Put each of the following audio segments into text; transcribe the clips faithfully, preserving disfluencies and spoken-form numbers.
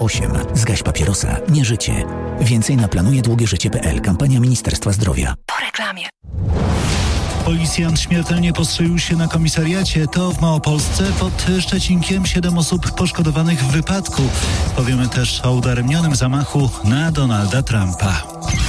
osiem. Zgaś papierosa, nie życie. Więcej na planuje długie życie kropka pe el. Kampania Ministerstwa Zdrowia. Po reklamie. Policjant śmiertelnie postrzelił się na komisariacie. To w Małopolsce. Pod Szczecinkiem siedem osób poszkodowanych w wypadku. Powiemy też o udaremnionym zamachu na Donalda Trumpa.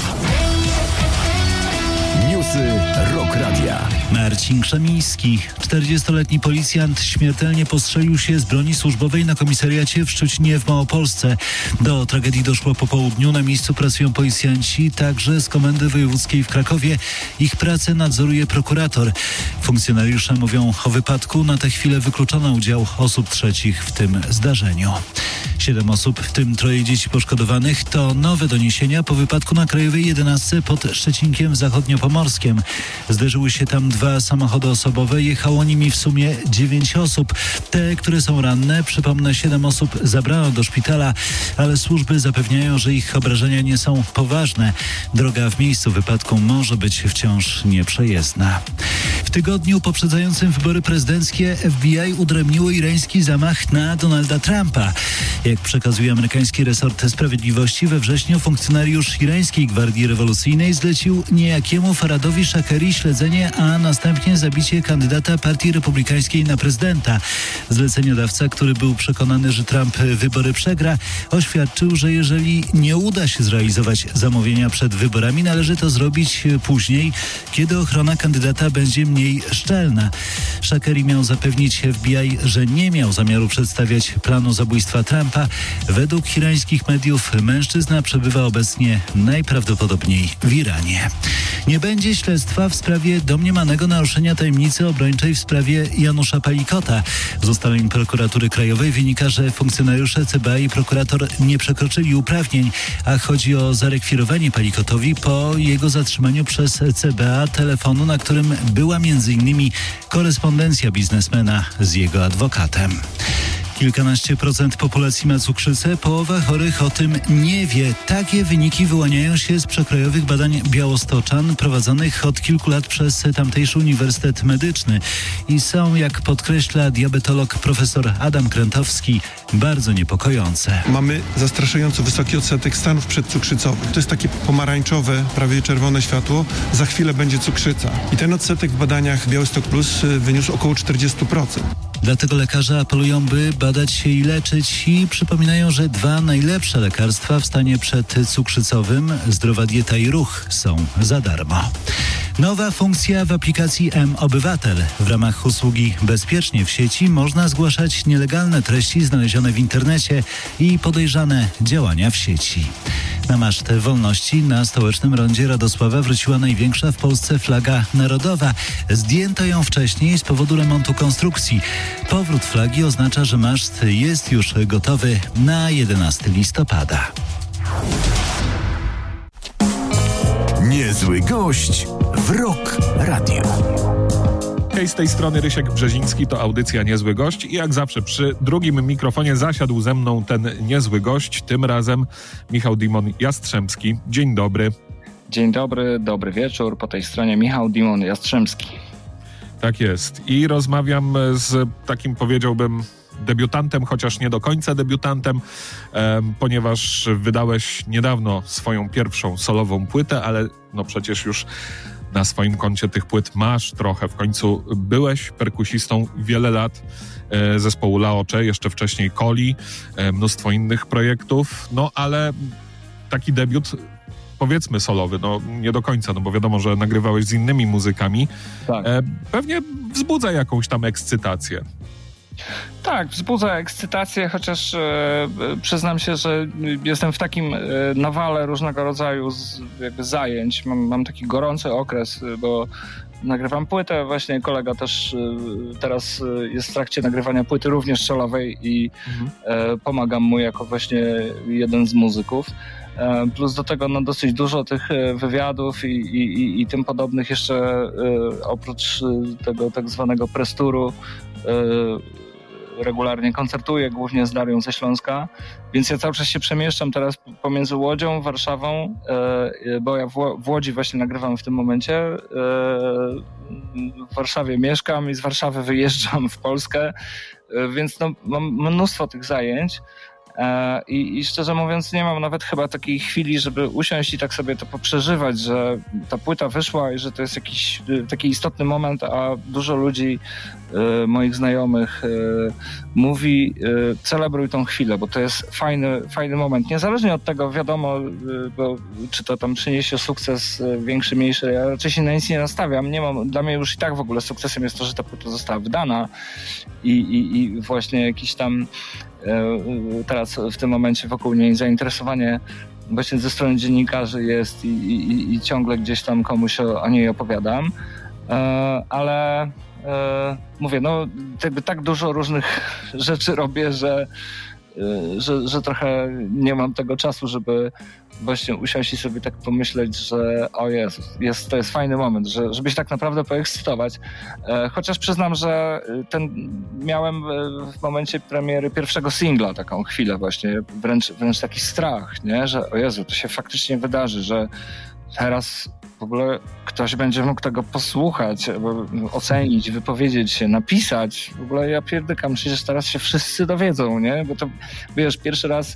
Newsy Rock Radia. Marcin Krzemiński. czterdziestoletni policjant śmiertelnie postrzelił się z broni służbowej na komisariacie w Szczecinie w Małopolsce. Do tragedii doszło po południu. Na miejscu pracują policjanci, także z Komendy Wojewódzkiej w Krakowie. Ich pracę nadzoruje prokurator. Funkcjonariusze mówią o wypadku. Na tę chwilę wykluczono udział osób trzecich w tym zdarzeniu. Siedem osób, w tym troje dzieci poszkodowanych, to nowe doniesienia po wypadku na Krajowej jedenastce pod Szczecinkiem Zachodniopomorskiem. Zderzyły się tam dwa samochody osobowe, jechało nimi w sumie dziewięć osób. Te, które są ranne, przypomnę, siedem osób zabrano do szpitala, ale służby zapewniają, że ich obrażenia nie są poważne. Droga w miejscu wypadku może być wciąż nieprzejezdna. W tygodniu poprzedzającym wybory prezydenckie F B I udrębniło irański zamach na Donalda Trumpa. Jak przekazuje amerykański resort sprawiedliwości, we wrześniu funkcjonariusz irańskiej Gwardii Rewolucyjnej zlecił niejakiemu Faradowi Shakeri śledzenie, a następnie zabicie kandydata Partii Republikańskiej na prezydenta. Zleceniodawca, który był przekonany, że Trump wybory przegra, oświadczył, że jeżeli nie uda się zrealizować zamówienia przed wyborami, należy to zrobić później, kiedy ochrona kandydata będzie mniej szczelna. Shakeri miał zapewnić F B I, że nie miał zamiaru przedstawiać planu zabójstwa Trumpa. Według irańskich mediów mężczyzna przebywa obecnie najprawdopodobniej w Iranie. Nie będzie śledztwa w sprawie domniemanego naruszenia tajemnicy obrończej w sprawie Janusza Palikota. Z ustaleń prokuratury krajowej wynika, że funkcjonariusze C B A i prokurator nie przekroczyli uprawnień, a chodzi o zarekwirowanie Palikotowi po jego zatrzymaniu przez C B A telefonu, na którym była między innymi korespondencja biznesmena z jego adwokatem. Kilkanaście procent populacji ma cukrzycę, połowa chorych o tym nie wie. Takie wyniki wyłaniają się z przekrojowych badań białostoczan prowadzonych od kilku lat przez tamtejszy Uniwersytet Medyczny i są, jak podkreśla diabetolog profesor Adam Krętowski, bardzo niepokojące. Mamy zastraszająco wysoki odsetek stanów przedcukrzycowych. To jest takie pomarańczowe, prawie czerwone światło. Za chwilę będzie cukrzyca. I ten odsetek w badaniach Białystok Plus wyniósł około czterdzieści procent. Dlatego lekarze apelują, by badać się i leczyć i przypominają, że dwa najlepsze lekarstwa w stanie przedcukrzycowym, zdrowa dieta i ruch, są za darmo. Nowa funkcja w aplikacji M-Obywatel. W ramach usługi Bezpiecznie w sieci można zgłaszać nielegalne treści znalezione w internecie i podejrzane działania w sieci. Na masztę wolności na stołecznym rondzie Radosława wróciła największa w Polsce flaga narodowa. Zdjęto ją wcześniej z powodu remontu konstrukcji. Powrót flagi oznacza, że maszt jest już gotowy na jedenastego listopada. Niezły gość w Rock Radio. Hej, z tej strony Rysiek Brzeziński, to audycja Niezły Gość i jak zawsze przy drugim mikrofonie zasiadł ze mną ten niezły gość, tym razem Michał Dimon Jastrzębski. Dzień dobry. Dzień dobry, dobry wieczór, po tej stronie Michał Dimon Jastrzębski. Tak jest i rozmawiam z takim, powiedziałbym, debiutantem, chociaż nie do końca debiutantem, e, ponieważ wydałeś niedawno swoją pierwszą solową płytę, ale no przecież już na swoim koncie tych płyt masz trochę. W końcu byłeś perkusistą wiele lat e, zespołu Laocze, jeszcze wcześniej Koli, e, mnóstwo innych projektów, no ale taki debiut, powiedzmy solowy, no nie do końca, no bo wiadomo, że nagrywałeś z innymi muzykami, tak. e, pewnie wzbudza jakąś tam ekscytację. Tak, wzbudza ekscytację, chociaż e, przyznam się, że jestem w takim e, nawale różnego rodzaju z, jakby zajęć. Mam, mam taki gorący okres, bo nagrywam płytę, właśnie kolega też e, teraz jest w trakcie nagrywania płyty również solowej i mhm. e, pomagam mu jako właśnie jeden z muzyków. E, plus do tego no, dosyć dużo tych wywiadów i, i, i, i tym podobnych jeszcze e, oprócz tego tak zwanego presturu e, regularnie koncertuję, głównie z Darią ze Śląska, więc ja cały czas się przemieszczam teraz pomiędzy Łodzią, Warszawą, bo ja w Łodzi właśnie nagrywam w tym momencie. W Warszawie mieszkam i z Warszawy wyjeżdżam w Polskę, więc no, mam mnóstwo tych zajęć. I, I szczerze mówiąc nie mam nawet chyba takiej chwili, żeby usiąść i tak sobie to poprzeżywać, że ta płyta wyszła i że to jest jakiś taki istotny moment, a dużo ludzi, moich znajomych mówi, celebruj tą chwilę, bo to jest fajny, fajny moment. Niezależnie od tego, wiadomo, bo, czy to tam przyniesie sukces większy, mniejszy, ja raczej się na nic nie nastawiam. Nie mam, dla mnie już i tak w ogóle sukcesem jest to, że ta płyta została wydana i, i, i właśnie jakiś tam teraz w tym momencie wokół niej zainteresowanie właśnie ze strony dziennikarzy jest i, i, i ciągle gdzieś tam komuś o, o niej opowiadam, ale mówię, no jakby tak dużo różnych rzeczy robię, że, że, że trochę nie mam tego czasu, żeby właśnie usiąść i sobie tak pomyśleć, że o Jezus, jest, to jest fajny moment, że, żeby się tak naprawdę poekscytować. Chociaż przyznam, że ten miałem w momencie premiery pierwszego singla taką chwilę właśnie, wręcz, wręcz taki strach, nie? Że o Jezu, to się faktycznie wydarzy, że teraz w ogóle ktoś będzie mógł tego posłuchać, ocenić, wypowiedzieć się, napisać. W ogóle ja pierdykam, przecież teraz się wszyscy dowiedzą, nie? Bo to, wiesz, pierwszy raz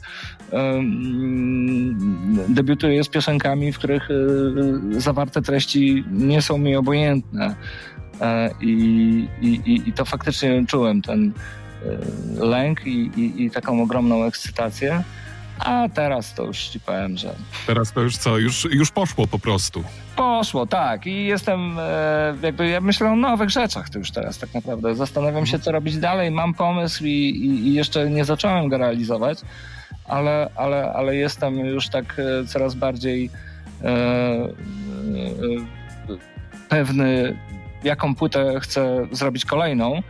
um, debiutuję z piosenkami, w których y, zawarte treści nie są mi obojętne. E, i, i, I to faktycznie czułem, ten y, lęk i, i, i taką ogromną ekscytację. A teraz to już ci powiem, że... Teraz to już co? Już, już poszło po prostu. Poszło, tak. I jestem e, jakby, ja myślę o nowych rzeczach to już teraz tak naprawdę. Zastanawiam się, co robić dalej. Mam pomysł i, i, i jeszcze nie zacząłem go realizować, ale, ale, ale jestem już tak e, coraz bardziej e, e, pewny, jaką płytę chcę zrobić kolejną. E,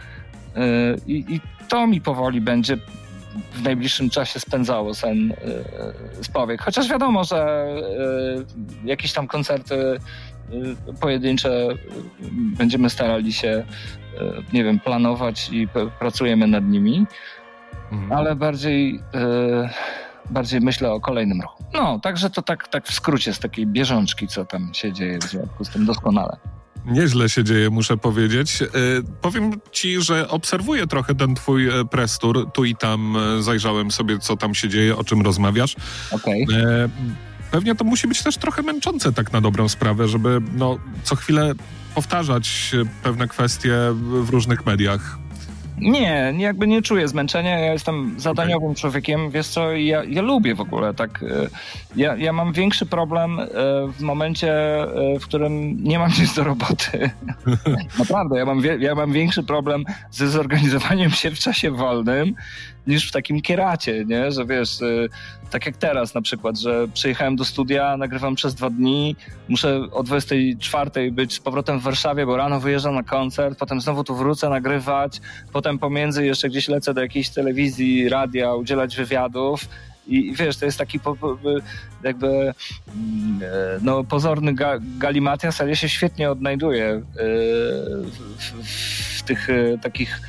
i, I to mi powoli będzie w najbliższym czasie spędzało sen yy, z powiek. Chociaż wiadomo, że yy, jakieś tam koncerty yy, pojedyncze yy, będziemy starali się, yy, nie wiem, planować i p- pracujemy nad nimi, mhm. ale bardziej, yy, bardziej myślę o kolejnym roku. No, także to tak, tak w skrócie z takiej bieżączki, co tam się dzieje w związku z tym doskonale. Nieźle się dzieje, muszę powiedzieć. Yy, powiem ci, że obserwuję trochę ten twój press tour. Tu i tam yy, zajrzałem sobie, co tam się dzieje, o czym rozmawiasz. Okej. Okay. Yy, pewnie to musi być też trochę męczące tak na dobrą sprawę, żeby no, co chwilę powtarzać pewne kwestie w różnych mediach. Nie, jakby nie czuję zmęczenia, ja jestem zadaniowym okay. człowiekiem, wiesz co, ja, ja lubię w ogóle tak, ja, ja mam większy problem w momencie, w którym nie mam nic do roboty. Naprawdę, ja mam, ja mam większy problem ze zorganizowaniem się w czasie wolnym niż w takim kieracie, nie, że wiesz, tak jak teraz na przykład, że przyjechałem do studia, nagrywam przez dwa dni, muszę o dwudziestej czwartej być z powrotem w Warszawie, bo rano wyjeżdżam na koncert, potem znowu tu wrócę nagrywać, potem pomiędzy jeszcze gdzieś lecę do jakiejś telewizji, radia, udzielać wywiadów i wiesz, to jest taki po, po, jakby no, pozorny ga, galimatias, ale ja się świetnie odnajduję w, w, w tych takich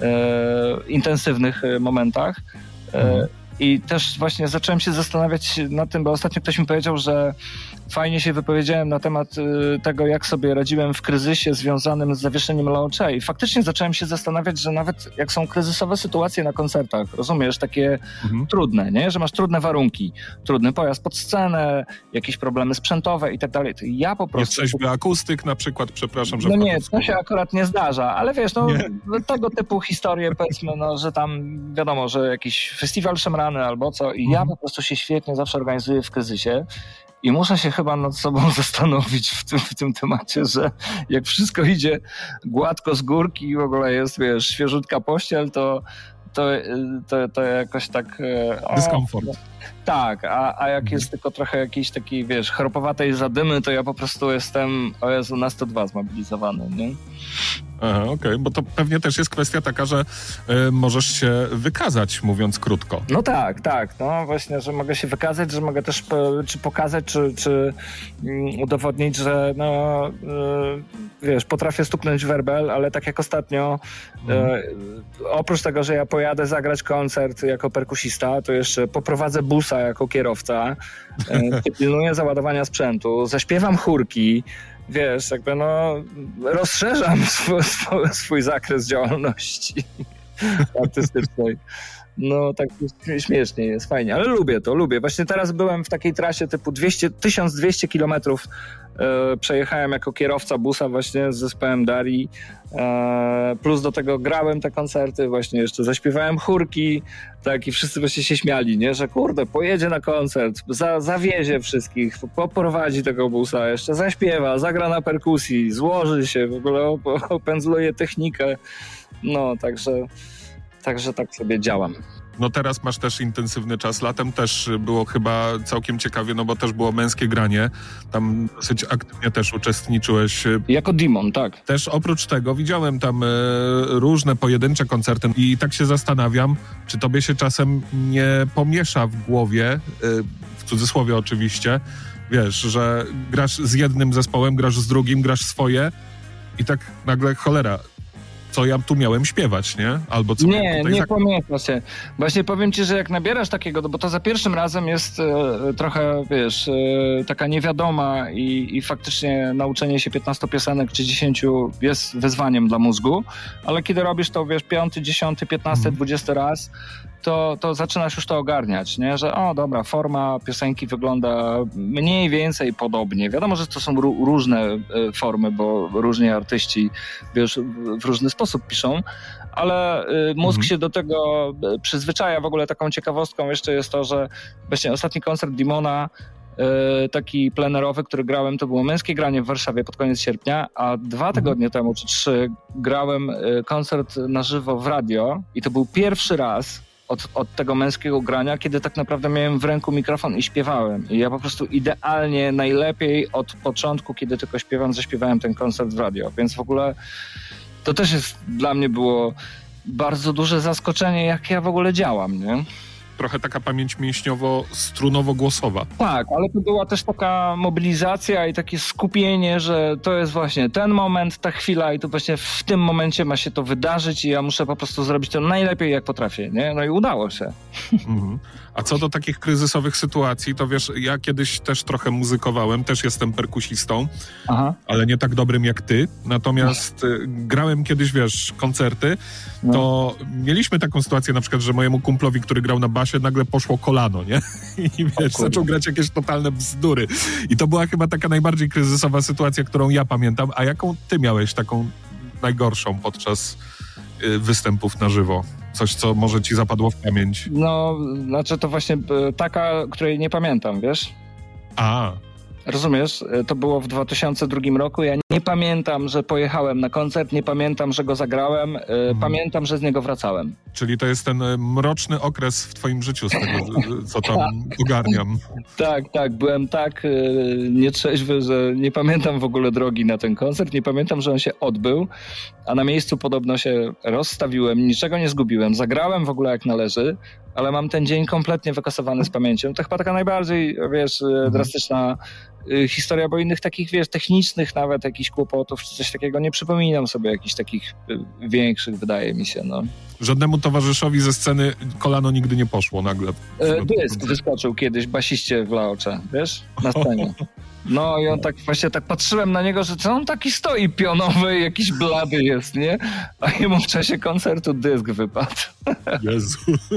e, intensywnych momentach. E, I też właśnie zacząłem się zastanawiać nad tym, bo ostatnio ktoś mi powiedział, że fajnie się wypowiedziałem na temat y, tego, jak sobie radziłem w kryzysie związanym z zawieszeniem Launcha. I faktycznie zacząłem się zastanawiać, że nawet jak są kryzysowe sytuacje na koncertach, rozumiesz, takie mhm. trudne, nie? Że masz trudne warunki, trudny pojazd pod scenę, jakieś problemy sprzętowe i tak dalej. To ja po prostu... Jest trzeźwy akustyk na przykład, przepraszam, że... No nie, to się akurat nie zdarza, ale wiesz, no nie. tego typu historie, powiedzmy, no, że tam wiadomo, że jakiś festiwal szemrany albo co i mhm. ja po prostu się świetnie zawsze organizuję w kryzysie. I muszę się chyba nad sobą zastanowić w tym, w tym temacie, że jak wszystko idzie gładko z górki i w ogóle jest, wiesz, świeżutka pościel, to, to, to, to jakoś tak... O, dyskomfort. Tak, a, a jak jest tylko trochę jakiejś takiej, wiesz, chropowatej zadymy, to ja po prostu jestem, o Jezu, na sto dwa zmobilizowany, nie? Aha, okej, okay. Bo to pewnie też jest kwestia taka, że y, możesz się wykazać, mówiąc krótko. No tak, tak, no właśnie, że mogę się wykazać, że mogę też po, czy pokazać, czy, czy um, udowodnić, że no, y, wiesz, potrafię stuknąć werbel, ale tak jak ostatnio, mhm. y, oprócz tego, że ja pojadę zagrać koncert jako perkusista, to jeszcze poprowadzę busa jako kierowca, y, pilnuję załadowania sprzętu, zaśpiewam chórki, wiesz, jakby no rozszerzam swój, swój, swój zakres działalności artystycznej. No tak śmiesznie jest, fajnie, ale lubię to, lubię. Właśnie teraz byłem w takiej trasie typu dwieście, tysiąc dwieście kilometrów e, przejechałem jako kierowca busa właśnie z zespołem Darii, e, plus do tego grałem te koncerty, właśnie jeszcze zaśpiewałem chórki, tak, i wszyscy właśnie się śmiali, nie, że kurde, pojedzie na koncert, za, zawiezie wszystkich, poprowadzi tego busa, jeszcze zaśpiewa, zagra na perkusji, złoży się, w ogóle opędzluje technikę, no także... Także tak sobie działam. No teraz masz też intensywny czas. Latem też było chyba całkiem ciekawie, no bo też było męskie granie. Tam dosyć aktywnie też uczestniczyłeś. Jako Demon, tak. Też oprócz tego widziałem tam e, różne pojedyncze koncerty i tak się zastanawiam, czy tobie się czasem nie pomiesza w głowie, e, w cudzysłowie oczywiście, wiesz, że grasz z jednym zespołem, grasz z drugim, grasz swoje i tak nagle cholera, co ja tu miałem śpiewać, nie? Albo co Nie, tutaj nie za... pamiętam się. Właśnie powiem ci, że jak nabierasz takiego, bo to za pierwszym razem jest e, trochę, wiesz, e, taka niewiadoma i, i faktycznie nauczenie się piętnastu piosenek czy dziesięciu jest wyzwaniem dla mózgu, ale kiedy robisz to, wiesz, piąty, dziesiąty, piętnasty, Mhm. dwudziesty raz, to, to zaczynasz już to ogarniać, nie? Że o, dobra, forma piosenki wygląda mniej więcej podobnie. Wiadomo, że to są ró- różne e, formy, bo różni artyści, wiesz, w, w różny sposób piszą, ale y, mózg Mhm. się do tego y, przyzwyczaja. W ogóle taką ciekawostką jeszcze jest to, że właśnie ostatni koncert Demona, y, taki plenerowy, który grałem, to było męskie granie w Warszawie pod koniec sierpnia, a dwa Mhm. tygodnie temu, czy trzy, grałem y, koncert na żywo w radio i to był pierwszy raz od, od tego męskiego grania, kiedy tak naprawdę miałem w ręku mikrofon i śpiewałem. I ja po prostu idealnie, najlepiej od początku, kiedy tylko śpiewam, zaśpiewałem ten koncert w radio. Więc w ogóle to też jest dla mnie było bardzo duże zaskoczenie, jak ja w ogóle działam, nie? Trochę taka pamięć mięśniowo-strunowo-głosowa. Tak, ale to była też taka mobilizacja i takie skupienie, że to jest właśnie ten moment, ta chwila i to właśnie w tym momencie ma się to wydarzyć i ja muszę po prostu zrobić to najlepiej, jak potrafię, nie? No i udało się. Mhm. A co do takich kryzysowych sytuacji, to wiesz, ja kiedyś też trochę muzykowałem, też jestem perkusistą, Aha. ale nie tak dobrym jak ty. Natomiast y, grałem kiedyś, wiesz, koncerty, No. to mieliśmy taką sytuację na przykład, że mojemu kumplowi, który grał na basie, nagle poszło kolano, nie? I wiesz, kurde. zaczął grać jakieś totalne bzdury. I to była chyba taka najbardziej kryzysowa sytuacja, którą ja pamiętam. A jaką ty miałeś taką najgorszą podczas y, występów na żywo? Coś, co może ci zapadło w pamięć? No, znaczy to właśnie y, taka, której nie pamiętam, wiesz? A, Rozumiesz? To było w dwa tysiące drugim roku. Ja nie pamiętam, że pojechałem na koncert, nie pamiętam, że go zagrałem. Mhm. Pamiętam, że z niego wracałem. czyli to jest ten y, mroczny okres w twoim życiu, z tego, y, co tam ogarniam. Tak, tak. Byłem tak y, nietrzeźwy, że nie pamiętam w ogóle drogi na ten koncert. Nie pamiętam, że on się odbył, a na miejscu podobno się rozstawiłem, niczego nie zgubiłem. Zagrałem w ogóle jak należy, ale mam ten dzień kompletnie wykasowany z pamięcią. To chyba taka najbardziej, wiesz, mhm. drastyczna y, historia, bo innych takich, wiesz, technicznych nawet jakichś kłopotów czy coś takiego nie przypominam sobie jakichś takich y, większych, wydaje mi się, no. Żadnemu towarzyszowi ze sceny kolano nigdy nie poszło nagle. E, dysk wyskoczył kiedyś basiście w Laocze, wiesz, na scenie. No i on tak właśnie tak patrzyłem na niego, że co on taki stoi pionowy, jakiś blady jest, nie? A jemu w czasie koncertu dysk wypadł. Jezu,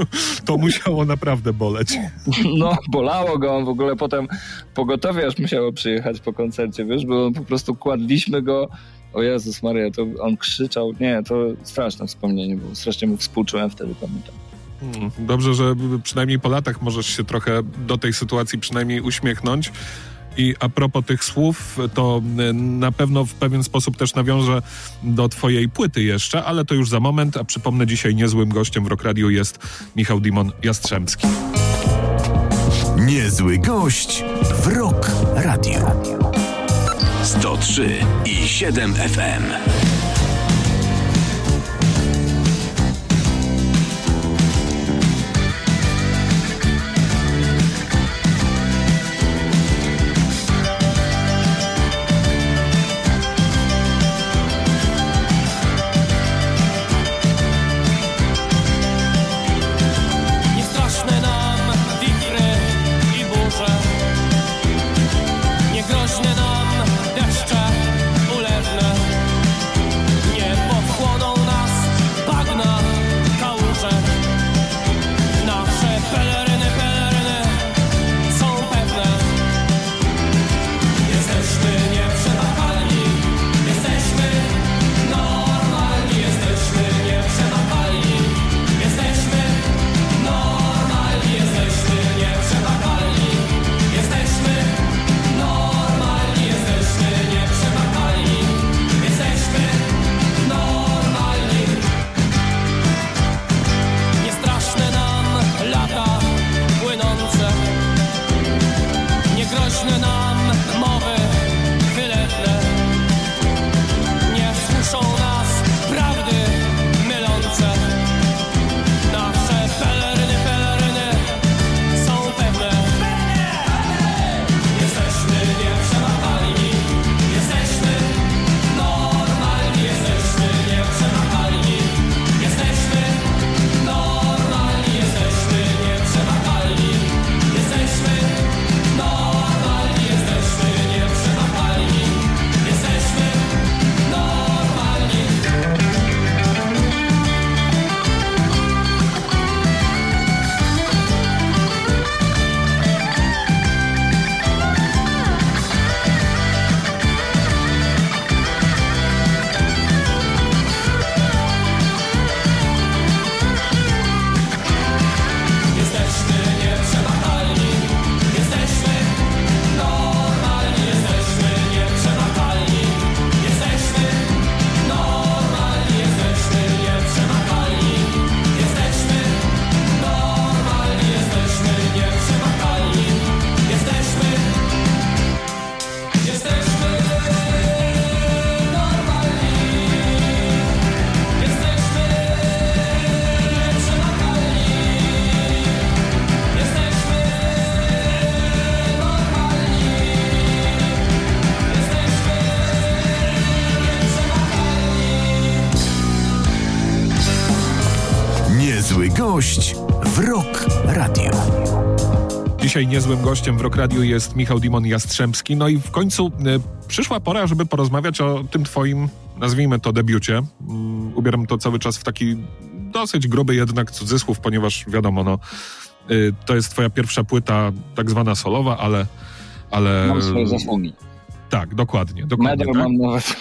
to musiało naprawdę boleć. No, bolało go, on w ogóle potem pogotowie aż musiało przyjechać po koncercie, wiesz, bo po prostu kładliśmy go. O Jezus Maria, to on krzyczał. Nie, to straszne wspomnienie było. Strasznie mu współczułem wtedy, pamiętam. Dobrze, że przynajmniej po latach możesz się trochę do tej sytuacji przynajmniej uśmiechnąć. I a propos tych słów, to na pewno w pewien sposób też nawiążę do twojej płyty jeszcze, ale to już za moment, a przypomnę, dzisiaj niezłym gościem w Rock Radio jest Michał Dimon Jastrzębski. Niezły gość w Rock Radio. sto trzy i siedem F M. Groźne nam deszcze ulewne. Gość w Rock Radio. Dzisiaj niezłym gościem w Rock Radio jest Michał Dimon Jastrzębski. No i w końcu y, przyszła pora, żeby porozmawiać o tym twoim, nazwijmy to, debiucie. Um, ubieram to cały czas w taki dosyć gruby jednak cudzysłów, ponieważ wiadomo, no, y, to jest twoja pierwsza płyta tak zwana solowa, ale... ale mam swoje zasługi. Tak, dokładnie. dokładnie Medal tak. mam nawet...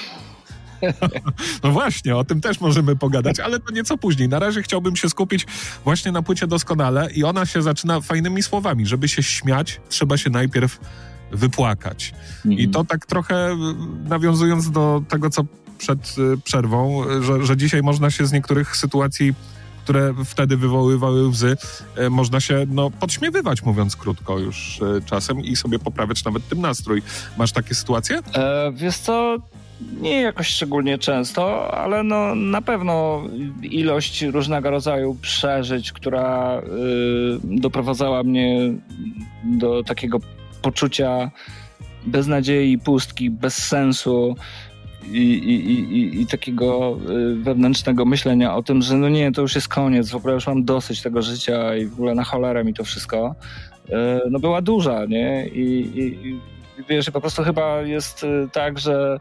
No właśnie, o tym też możemy pogadać, ale to nieco później. Na razie chciałbym się skupić właśnie na płycie Doskonale i ona się zaczyna fajnymi słowami. Żeby się śmiać, trzeba się najpierw wypłakać. Mhm. I to tak trochę nawiązując do tego, co przed przerwą, że, że dzisiaj można się z niektórych sytuacji, które wtedy wywoływały łzy, można się no, podśmiewywać, mówiąc krótko już czasem i sobie poprawiać nawet tym nastrój. Masz takie sytuacje? E, wiesz co... Nie jakoś szczególnie często, ale no na pewno ilość różnego rodzaju przeżyć, która y, doprowadzała mnie do takiego poczucia beznadziei, pustki, bez sensu i, i, i, i takiego y, wewnętrznego myślenia o tym, że no nie, to już jest koniec, w ogóle już mam dosyć tego życia i w ogóle na cholerę mi to wszystko, y, no była duża, nie? I, i, i wiesz, po prostu chyba jest y, tak, że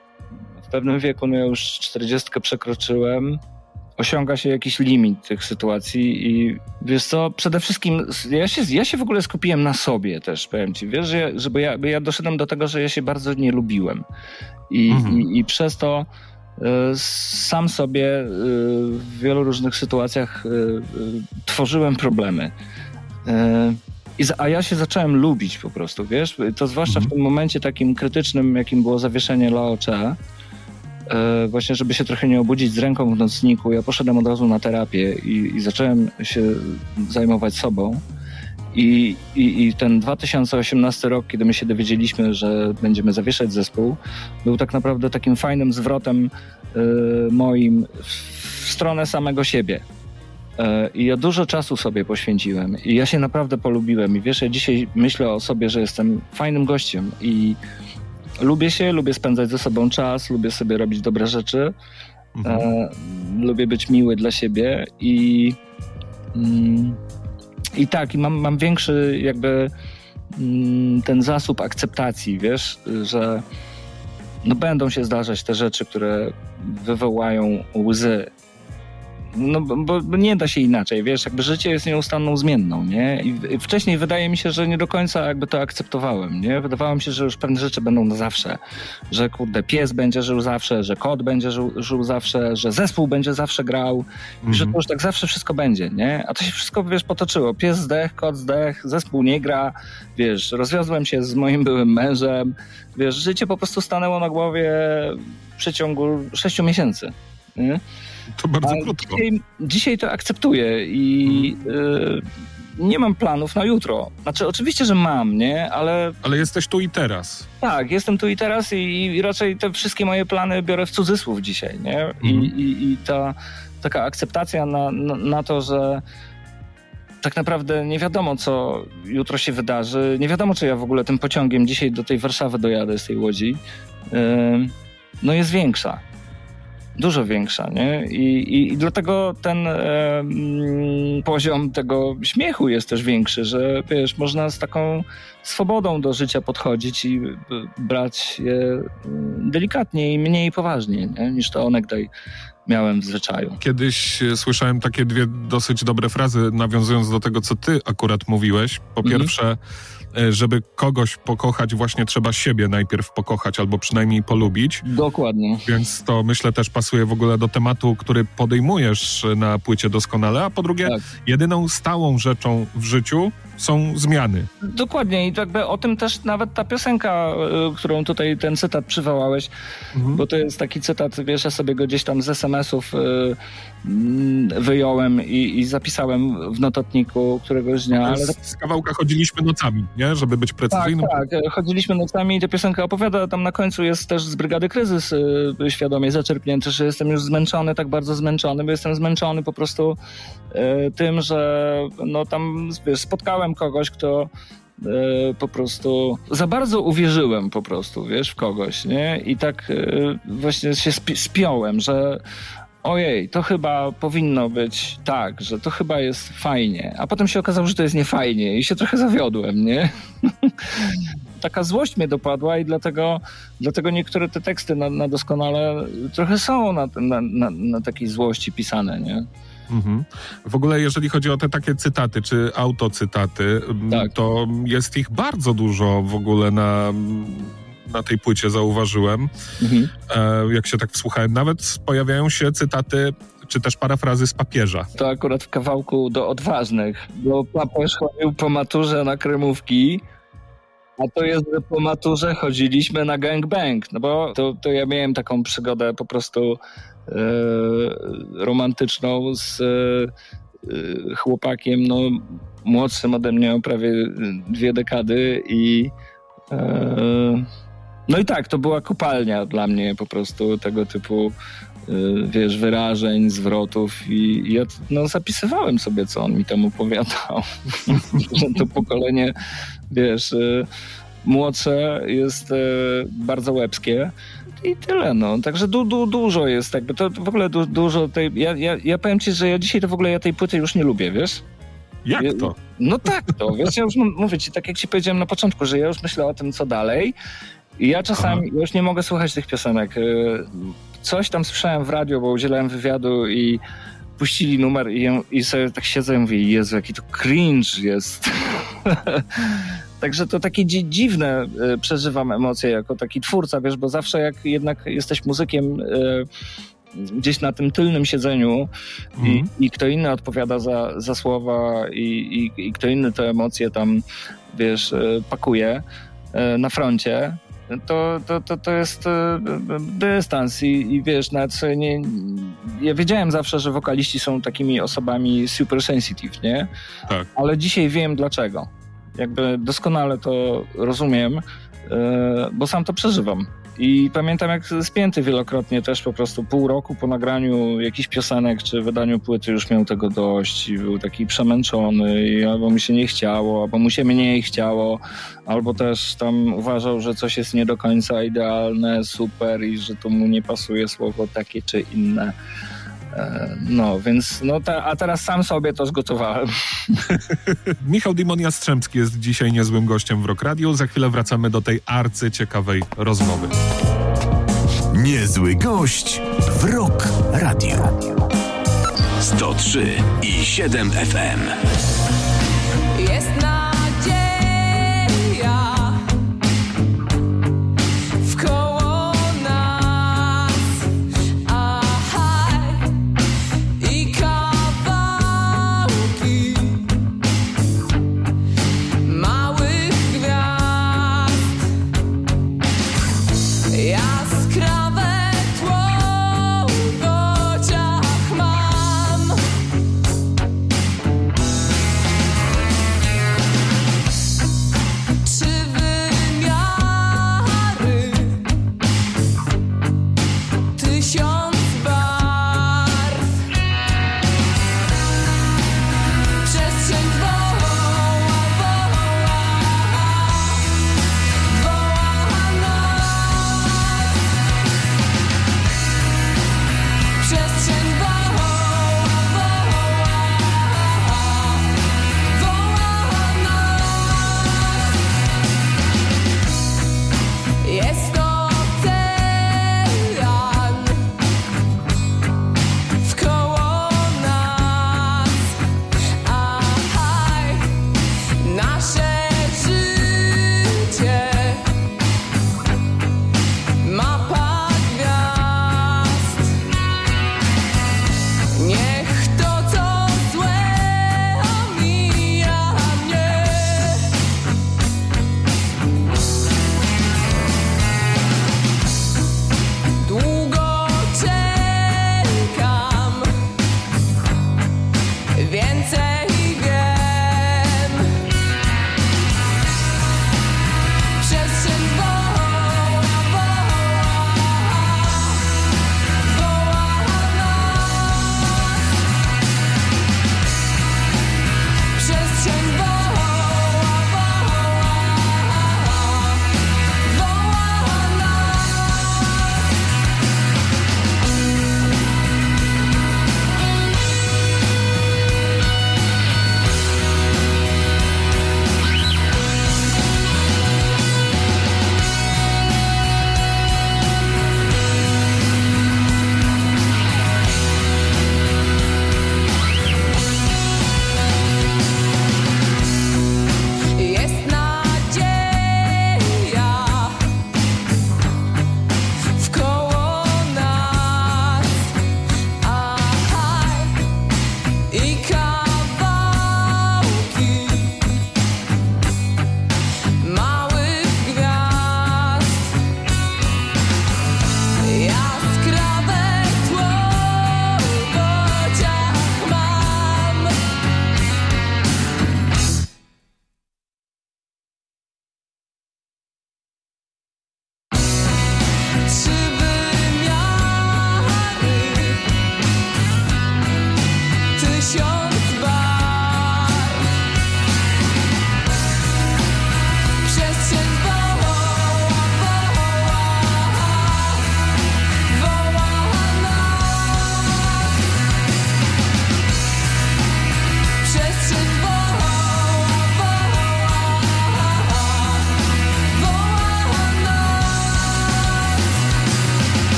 w pewnym wieku, no ja już czterdziestkę przekroczyłem, osiąga się jakiś limit tych sytuacji i wiesz co, przede wszystkim ja się, ja się w ogóle skupiłem na sobie też, powiem ci, wiesz, że, ja, że bo ja, bo ja doszedłem do tego, że ja się bardzo nie lubiłem i, mhm. i, i przez to y, sam sobie y, w wielu różnych sytuacjach y, y, tworzyłem problemy. Y, I za, a ja się zacząłem lubić po prostu, wiesz, to zwłaszcza mhm. w tym momencie takim krytycznym, jakim było zawieszenie Laocze, yy, właśnie żeby się trochę nie obudzić z ręką w nocniku, ja poszedłem od razu na terapię i, i zacząłem się zajmować sobą i, i, i ten dwa tysiące osiemnasty rok, kiedy my się dowiedzieliśmy, że będziemy zawieszać zespół, był tak naprawdę takim fajnym zwrotem yy, moim w stronę samego siebie. I ja dużo czasu sobie poświęciłem i ja się naprawdę polubiłem i wiesz, ja dzisiaj myślę o sobie, że jestem fajnym gościem i lubię się, lubię spędzać ze sobą czas, lubię sobie robić dobre rzeczy, mhm. e, lubię być miły dla siebie i mm, i tak, i mam, mam większy jakby mm, ten zasób akceptacji, wiesz, że no będą się zdarzać te rzeczy, które wywołają łzy. No bo, bo nie da się inaczej, wiesz, jakby życie jest nieustanną zmienną, nie? I wcześniej wydaje mi się, że nie do końca jakby to akceptowałem, nie? Wydawało mi się, że już pewne rzeczy będą na zawsze, że kurde, pies będzie żył zawsze, że kot będzie żył, żył zawsze, że zespół będzie zawsze grał, mm-hmm. że to już tak zawsze wszystko będzie, nie? A to się wszystko, wiesz, potoczyło. Pies zdech, kot zdech, zespół nie gra, wiesz, rozwiozłem się z moim byłym mężem, wiesz, życie po prostu stanęło na głowie w przeciągu sześciu miesięcy, nie? To bardzo A krótko. Dzisiaj, dzisiaj to akceptuję i hmm. y, nie mam planów na jutro. Znaczy oczywiście, że mam, nie? Ale... Ale jesteś tu i teraz. Tak, jestem tu i teraz i, i raczej te wszystkie moje plany biorę w cudzysłów dzisiaj, nie? Hmm. I, i, i ta taka akceptacja na, na, na to, że tak naprawdę nie wiadomo, co jutro się wydarzy. Nie wiadomo, czy ja w ogóle tym pociągiem dzisiaj do tej Warszawy dojadę z tej Łodzi. Y, no jest większa. Dużo większa, nie? I, i, i dlatego ten e, mm, poziom tego śmiechu jest też większy, że wiesz, można z taką swobodą do życia podchodzić i b, brać je delikatnie i mniej poważnie, nie? Niż to onegdaj miałem w zwyczaju. Kiedyś słyszałem takie dwie dosyć dobre frazy, nawiązując do tego, co ty akurat mówiłeś. Po mhm. pierwsze, żeby kogoś pokochać, właśnie trzeba siebie najpierw pokochać albo przynajmniej polubić. Dokładnie. Więc to myślę też pasuje w ogóle do tematu, który podejmujesz na płycie Doskonale, a po drugie tak. jedyną stałą rzeczą w życiu są zmiany. Dokładnie i jakby o tym też nawet ta piosenka, którą tutaj ten cytat przywołałeś, mhm. bo to jest taki cytat, wiesz, ja sobie go gdzieś tam z es em esów wyjąłem i, i zapisałem w notatniku któregoś dnia. Ale... Z kawałka chodziliśmy nocami, nie? Żeby być precyzyjnym. Tak, tak, chodziliśmy nocami i ta piosenka opowiada, tam na końcu jest też z Brygady Kryzys świadomie zaczerpnięty, że jestem już zmęczony, tak bardzo zmęczony, bo jestem zmęczony po prostu y, tym, że no tam wiesz, spotkałem kogoś, kto y, po prostu za bardzo uwierzyłem po prostu, wiesz, w kogoś, nie? I tak y, właśnie się spi- spiąłem, że ojej, to chyba powinno być tak, że to chyba jest fajnie. A potem się okazało, że to jest niefajnie i się trochę zawiodłem, nie? Taka złość mnie dopadła i dlatego, dlatego niektóre te teksty na, na doskonale trochę są na, na, na, na takiej złości pisane, nie? Mhm. W ogóle jeżeli chodzi o te takie cytaty, czy autocytaty, tak. to jest ich bardzo dużo w ogóle na, na tej płycie, zauważyłem. Mhm. E, jak się tak wsłuchałem, nawet pojawiają się cytaty czy też parafrazy z papieża. To akurat w kawałku do odważnych, bo papież chodził po maturze na kremówki, a to jest, że po maturze chodziliśmy na gangbang, no bo to, to ja miałem taką przygodę po prostu e, romantyczną z e, chłopakiem, no młodszym ode mnie o prawie dwie dekady i e, no i tak, to była kopalnia dla mnie po prostu tego typu e, wiesz, wyrażeń, zwrotów i, i ja no, zapisywałem sobie, co on mi tam opowiadał. Że to pokolenie, wiesz, e, młodsze jest e, bardzo łebskie i tyle, no. Także du, du, dużo jest, jakby to w ogóle du, dużo tej... Ja, ja, ja powiem ci, że ja dzisiaj to w ogóle ja tej płyty już nie lubię, wiesz? Jak to? No tak to, wiesz, ja już mówię ci, tak jak ci powiedziałem na początku, że ja już myślę o tym, co dalej i ja czasami ja już nie mogę słuchać tych piosenek. Coś tam słyszałem w radio, bo udzielałem wywiadu i puścili numer i, i sobie tak siedzę i mówię, Jezu, jaki to cringe jest. Także to takie dzi- dziwne y, przeżywam emocje jako taki twórca, wiesz, bo zawsze jak jednak jesteś muzykiem y, gdzieś na tym tylnym siedzeniu mm. i, i kto inny odpowiada za, za słowa i, i, i kto inny te emocje tam, wiesz, y, pakuje y, na froncie, to, to, to, to jest y, dystans i, i wiesz, nawet sobie nie... Ja wiedziałem zawsze, że wokaliści są takimi osobami super sensitive, nie? Tak. Ale dzisiaj wiem dlaczego. Jakby doskonale to rozumiem, yy, bo sam to przeżywam. I pamiętam, jak Spięty wielokrotnie też po prostu pół roku po nagraniu jakichś piosenek czy wydaniu płyty już miał tego dość i był taki przemęczony i albo mu się nie chciało, albo mu się mniej chciało, albo też tam uważał, że coś jest nie do końca idealne, super i że to mu nie pasuje słowo takie czy inne. No, więc, no ta, a teraz sam sobie to zgotowałem. Michał Dimon Jastrzębski jest dzisiaj niezłym gościem w Rock Radio. Za chwilę wracamy do tej arcyciekawej rozmowy. Niezły gość w Rock Radio. sto trzy i siedem F M. Jest nadzieja wkoło nas, aha, i kawałki małych gwiazd, jaskrawe tło w oczach mam.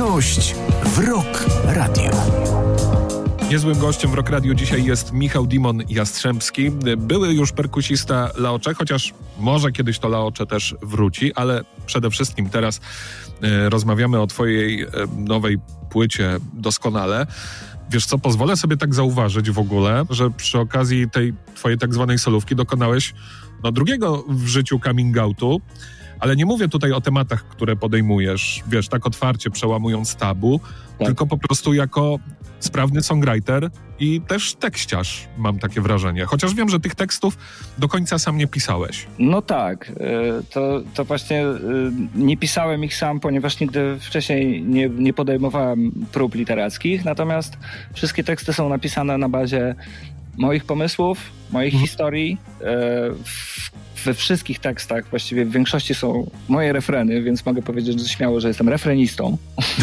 Gość w Rock Radio. Niezłym gościem w Rock Radio dzisiaj jest Michał Dimon Jastrzębski, były już perkusista Laocze, chociaż może kiedyś to Laocze też wróci, ale przede wszystkim teraz e, rozmawiamy o twojej e, nowej płycie Doskonale. Wiesz co, pozwolę sobie tak zauważyć w ogóle, że przy okazji tej twojej tak zwanej solówki dokonałeś no, drugiego w życiu coming outu, ale nie mówię tutaj o tematach, które podejmujesz, wiesz, tak otwarcie przełamując tabu, tak. Tylko po prostu jako sprawny songwriter i też tekściarz, mam takie wrażenie. Chociaż wiem, że tych tekstów do końca sam nie pisałeś. No tak, to, to właśnie nie pisałem ich sam, ponieważ nigdy wcześniej nie, nie podejmowałem prób literackich, natomiast wszystkie teksty są napisane na bazie moich pomysłów, moich mhm. historii. We wszystkich tekstach, właściwie w większości są moje refreny, więc mogę powiedzieć że śmiało, że jestem refrenistą.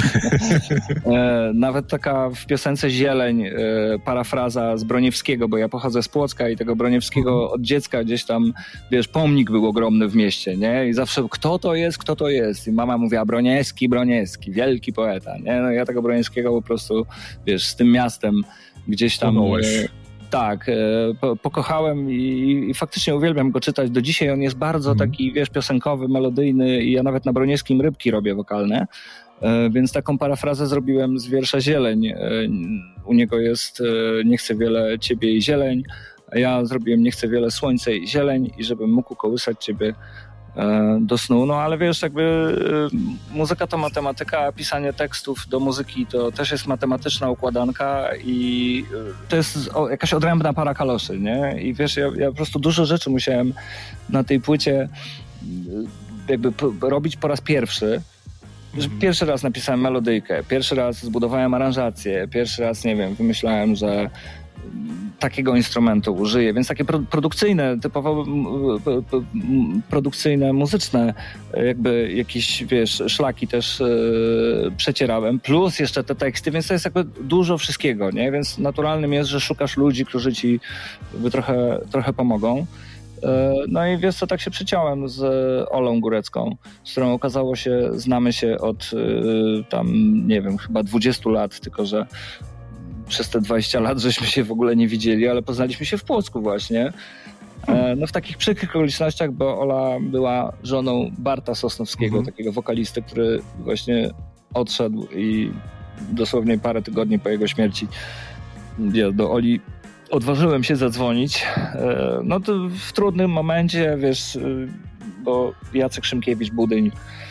Nawet taka w piosence Zieleń parafraza z Broniewskiego, bo ja pochodzę z Płocka i tego Broniewskiego od dziecka gdzieś tam, wiesz, pomnik był ogromny w mieście, nie? I zawsze kto to jest, kto to jest? I mama mówiła Broniewski, Broniewski, wielki poeta, nie? No ja tego Broniewskiego po prostu, wiesz, z tym miastem gdzieś tam... Pomałeś. Tak, po, pokochałem i, i faktycznie uwielbiam go czytać. Do dzisiaj on jest bardzo mm. taki, wiesz, piosenkowy, melodyjny i ja nawet na Broniewskim rybki robię wokalne, e, więc taką parafrazę zrobiłem z wiersza Zieleń. E, u niego jest e, nie chcę wiele ciebie i zieleń, a ja zrobiłem nie chcę wiele słońca i zieleń i żebym mógł kołysać ciebie do snu, no ale wiesz, jakby y, muzyka to matematyka, a pisanie tekstów do muzyki to też jest matematyczna układanka i y, to jest o, jakaś odrębna para kaloszy, nie? I wiesz, ja, ja po prostu dużo rzeczy musiałem na tej płycie y, jakby p- robić po raz pierwszy. Mm. Pierwszy raz napisałem melodyjkę, pierwszy raz zbudowałem aranżację, pierwszy raz, nie wiem, wymyślałem, że takiego instrumentu użyję, więc takie pro, produkcyjne, typowo p, p, produkcyjne, muzyczne jakby jakieś, wiesz, szlaki też e, przecierałem, plus jeszcze te teksty, więc to jest jakby dużo wszystkiego, nie? Więc naturalnym jest, że szukasz ludzi, którzy ci jakby trochę, trochę pomogą. E, no i wiesz co, tak się przyciąłem z Olą Górecką, z którą okazało się, znamy się od e, tam, nie wiem, chyba dwudziestu lat, tylko że przez te dwadzieścia lat żeśmy się w ogóle nie widzieli, ale poznaliśmy się w Płocku właśnie. E, no w takich przykrych okolicznościach, bo Ola była żoną Barta Sosnowskiego, mhm. takiego wokalisty, który właśnie odszedł i dosłownie parę tygodni po jego śmierci ja do Oli odważyłem się zadzwonić. E, no to w trudnym momencie, wiesz, bo Jacek Szymkiewicz-Budyń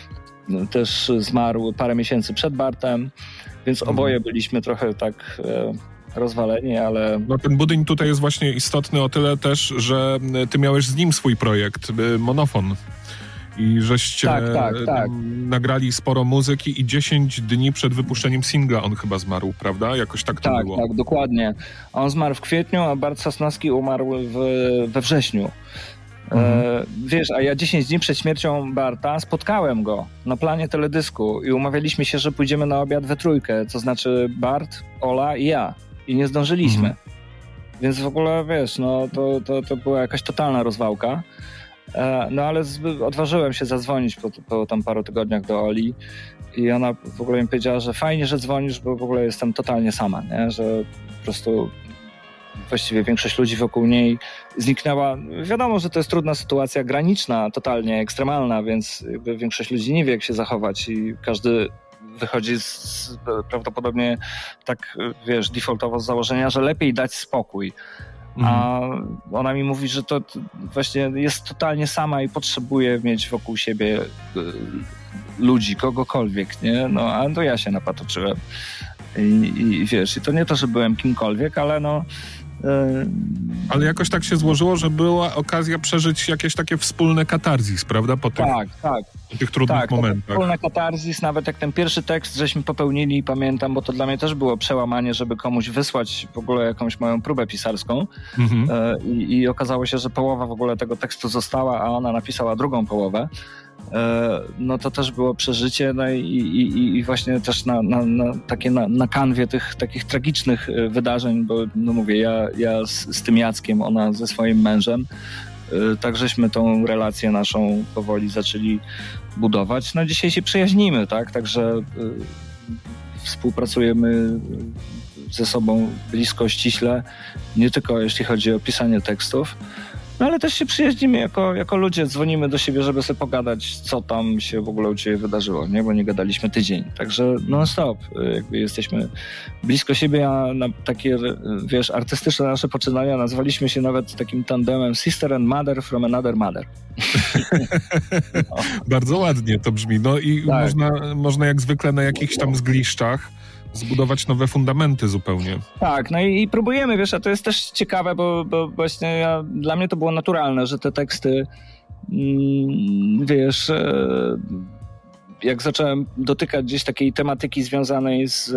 też zmarł parę miesięcy przed Bartem, więc oboje byliśmy trochę tak e, rozwaleni, ale... No ten Budyń tutaj jest właśnie istotny o tyle też, że ty miałeś z nim swój projekt, Monofon. I żeście tak, tak, tak. nagrali sporo muzyki i dziesięć dni przed wypuszczeniem singla on chyba zmarł, prawda? Jakoś tak to tak, było. Tak, tak, dokładnie. On zmarł w kwietniu, a Bart Sosnowski umarł w, we wrześniu. Mhm. Wiesz, a ja dziesięć dni przed śmiercią Barta spotkałem go na planie teledysku i umawialiśmy się, że pójdziemy na obiad we trójkę, to znaczy Bart, Ola i ja. I nie zdążyliśmy. Mhm. Więc w ogóle, wiesz, no to, to, to była jakaś totalna rozwałka. No ale z, odważyłem się zadzwonić po, po tam paru tygodniach do Oli i ona w ogóle mi powiedziała, że fajnie, że dzwonisz, bo w ogóle jestem totalnie sama, nie? Że po prostu właściwie większość ludzi wokół niej zniknęła. Wiadomo, że to jest trudna sytuacja, graniczna, totalnie ekstremalna, więc jakby większość ludzi nie wie, jak się zachować i każdy wychodzi z, z, prawdopodobnie tak, wiesz, defaultowo z założenia, że lepiej dać spokój. A ona mi mówi, że to właśnie jest totalnie sama i potrzebuje mieć wokół siebie ludzi, kogokolwiek, nie? No, a to ja się napatoczyłem. I, i wiesz, i to nie to, że byłem kimkolwiek, ale no... Yy... Ale jakoś tak się złożyło, że była okazja przeżyć jakieś takie wspólne katarzis, prawda? Po tych, tak, tak. Po tych trudnych tak, momentach. Tak, wspólne katarzis, nawet jak ten pierwszy tekst żeśmy popełnili, pamiętam, bo to dla mnie też było przełamanie, żeby komuś wysłać w ogóle jakąś moją próbę pisarską. Mhm. Yy, i, I okazało się, że połowa w ogóle tego tekstu została, a ona napisała drugą połowę. No to też było przeżycie, no i, i, i właśnie też na, na, na takie na, na kanwie tych takich tragicznych wydarzeń, bo no mówię, ja, ja z, z tym Jackiem, ona ze swoim mężem, tak żeśmy tą relację naszą powoli zaczęli budować. No dzisiaj się przyjaźnimy, tak, także współpracujemy ze sobą blisko, ściśle, nie tylko jeśli chodzi o pisanie tekstów, no ale też się przyjaźnimy jako, jako ludzie, dzwonimy do siebie, żeby sobie pogadać, co tam się w ogóle u ciebie wydarzyło, nie? Bo nie gadaliśmy tydzień, także non-stop, jakby jesteśmy blisko siebie, a na takie, wiesz, artystyczne nasze poczynania nazwaliśmy się nawet takim tandemem Sister and Mother from Another Mother. No. Bardzo ładnie to brzmi, no i tak. można, można jak zwykle na jakichś tam zgliszczach zbudować nowe fundamenty zupełnie. Tak, no i, i próbujemy, wiesz, a to jest też ciekawe, bo, bo właśnie ja, dla mnie to było naturalne, że te teksty, mm, wiesz, e, jak zacząłem dotykać gdzieś takiej tematyki związanej z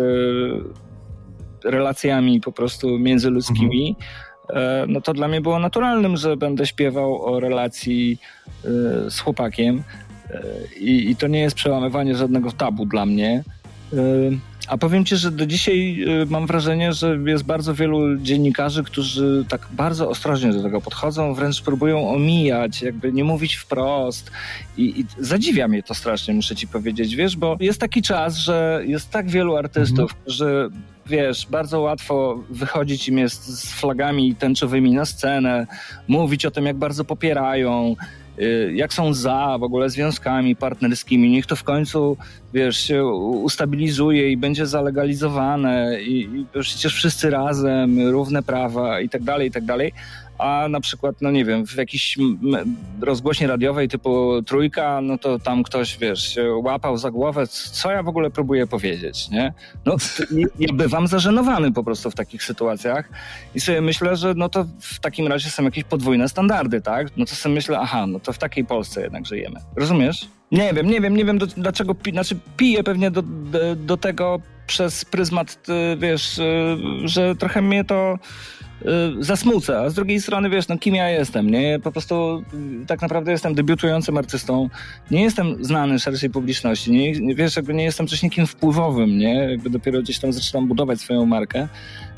e, relacjami po prostu międzyludzkimi, mhm. e, no to dla mnie było naturalnym, że będę śpiewał o relacji e, z chłopakiem e, i, i to nie jest przełamywanie żadnego tabu dla mnie. E, A powiem ci, że do dzisiaj mam wrażenie, że jest bardzo wielu dziennikarzy, którzy tak bardzo ostrożnie do tego podchodzą, wręcz próbują omijać, jakby nie mówić wprost. I, i zadziwia mnie to strasznie, muszę ci powiedzieć, wiesz, bo jest taki czas, że jest tak wielu artystów, mm. którzy, wiesz, bardzo łatwo wychodzić im jest z flagami tęczowymi na scenę, mówić o tym, jak bardzo popierają, jak są za w ogóle związkami partnerskimi, niech to w końcu, wiesz, się ustabilizuje i będzie zalegalizowane i, i przecież wszyscy razem, równe prawa i tak dalej, i tak dalej. A na przykład, no nie wiem, w jakiejś rozgłośni radiowej typu Trójka, no to tam ktoś, wiesz, się łapał za głowę, co ja w ogóle próbuję powiedzieć, nie? No, ja bywam zażenowany po prostu w takich sytuacjach i sobie myślę, że no to w takim razie są jakieś podwójne standardy, tak? No to sobie myślę, aha, no to w takiej Polsce jednak żyjemy. Rozumiesz? Nie wiem, nie wiem, nie wiem do, dlaczego, pi- znaczy piję pewnie do, do, do tego przez pryzmat, wiesz, że trochę mnie to zasmuca, a z drugiej strony, wiesz, no kim ja jestem, nie? Po prostu tak naprawdę jestem debiutującym artystą, nie jestem znany szerszej publiczności, nie, wiesz, jakby nie jestem też nikim wpływowym, nie? Jakby dopiero gdzieś tam zaczynam budować swoją markę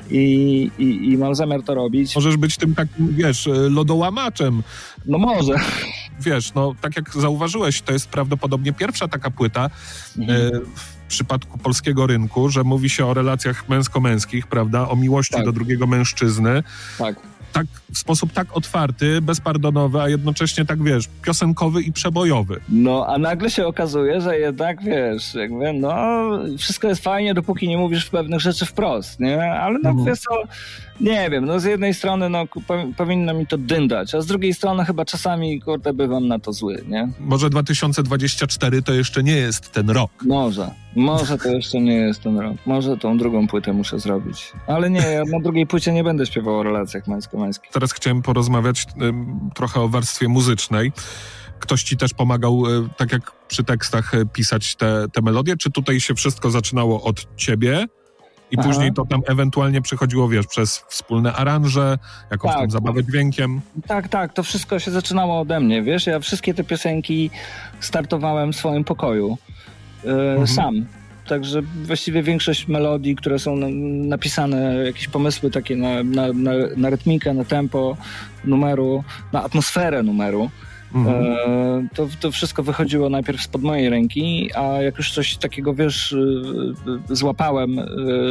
i, i, i mam zamiar to robić. Możesz być tym takim, wiesz, lodołamaczem. No może. Wiesz, no tak jak zauważyłeś, to jest prawdopodobnie pierwsza taka płyta mhm. y- w przypadku polskiego rynku, że mówi się o relacjach męsko-męskich, prawda, o miłości tak. do drugiego mężczyzny. Tak. Tak, w sposób tak otwarty, bezpardonowy, a jednocześnie tak, wiesz, piosenkowy i przebojowy. No, a nagle się okazuje, że jednak, wiesz, jakby, no, wszystko jest fajnie, dopóki nie mówisz pewnych rzeczy wprost, nie? Ale no, mhm. wiesz co, nie wiem, no z jednej strony, no, po, powinno mi to dyndać, a z drugiej strony chyba czasami, kurde, bywam na to zły, nie? Może dwa tysiące dwudziesty czwarty to jeszcze nie jest ten rok. Może. Może to jeszcze nie jest ten rok. Może tą drugą płytę muszę zrobić. Ale nie, ja na drugiej płycie nie będę śpiewał o relacjach męsko-męskich. Teraz chciałem porozmawiać y, trochę o warstwie muzycznej. Ktoś ci też pomagał, y, tak jak przy tekstach, y, pisać te, te melodie? Czy tutaj się wszystko zaczynało od ciebie i Aha. później to tam ewentualnie przychodziło, wiesz, przez wspólne aranże, jakąś tak. tam zabawę dźwiękiem? Tak, tak, to wszystko się zaczynało ode mnie, wiesz? Ja wszystkie te piosenki startowałem w swoim pokoju. Mhm. Sam. Także właściwie większość melodii, które są napisane, jakieś pomysły takie na, na, na, na rytmikę, na tempo numeru, na atmosferę numeru, mhm. e, to, to wszystko wychodziło najpierw spod mojej ręki, a jak już coś takiego, wiesz, złapałem,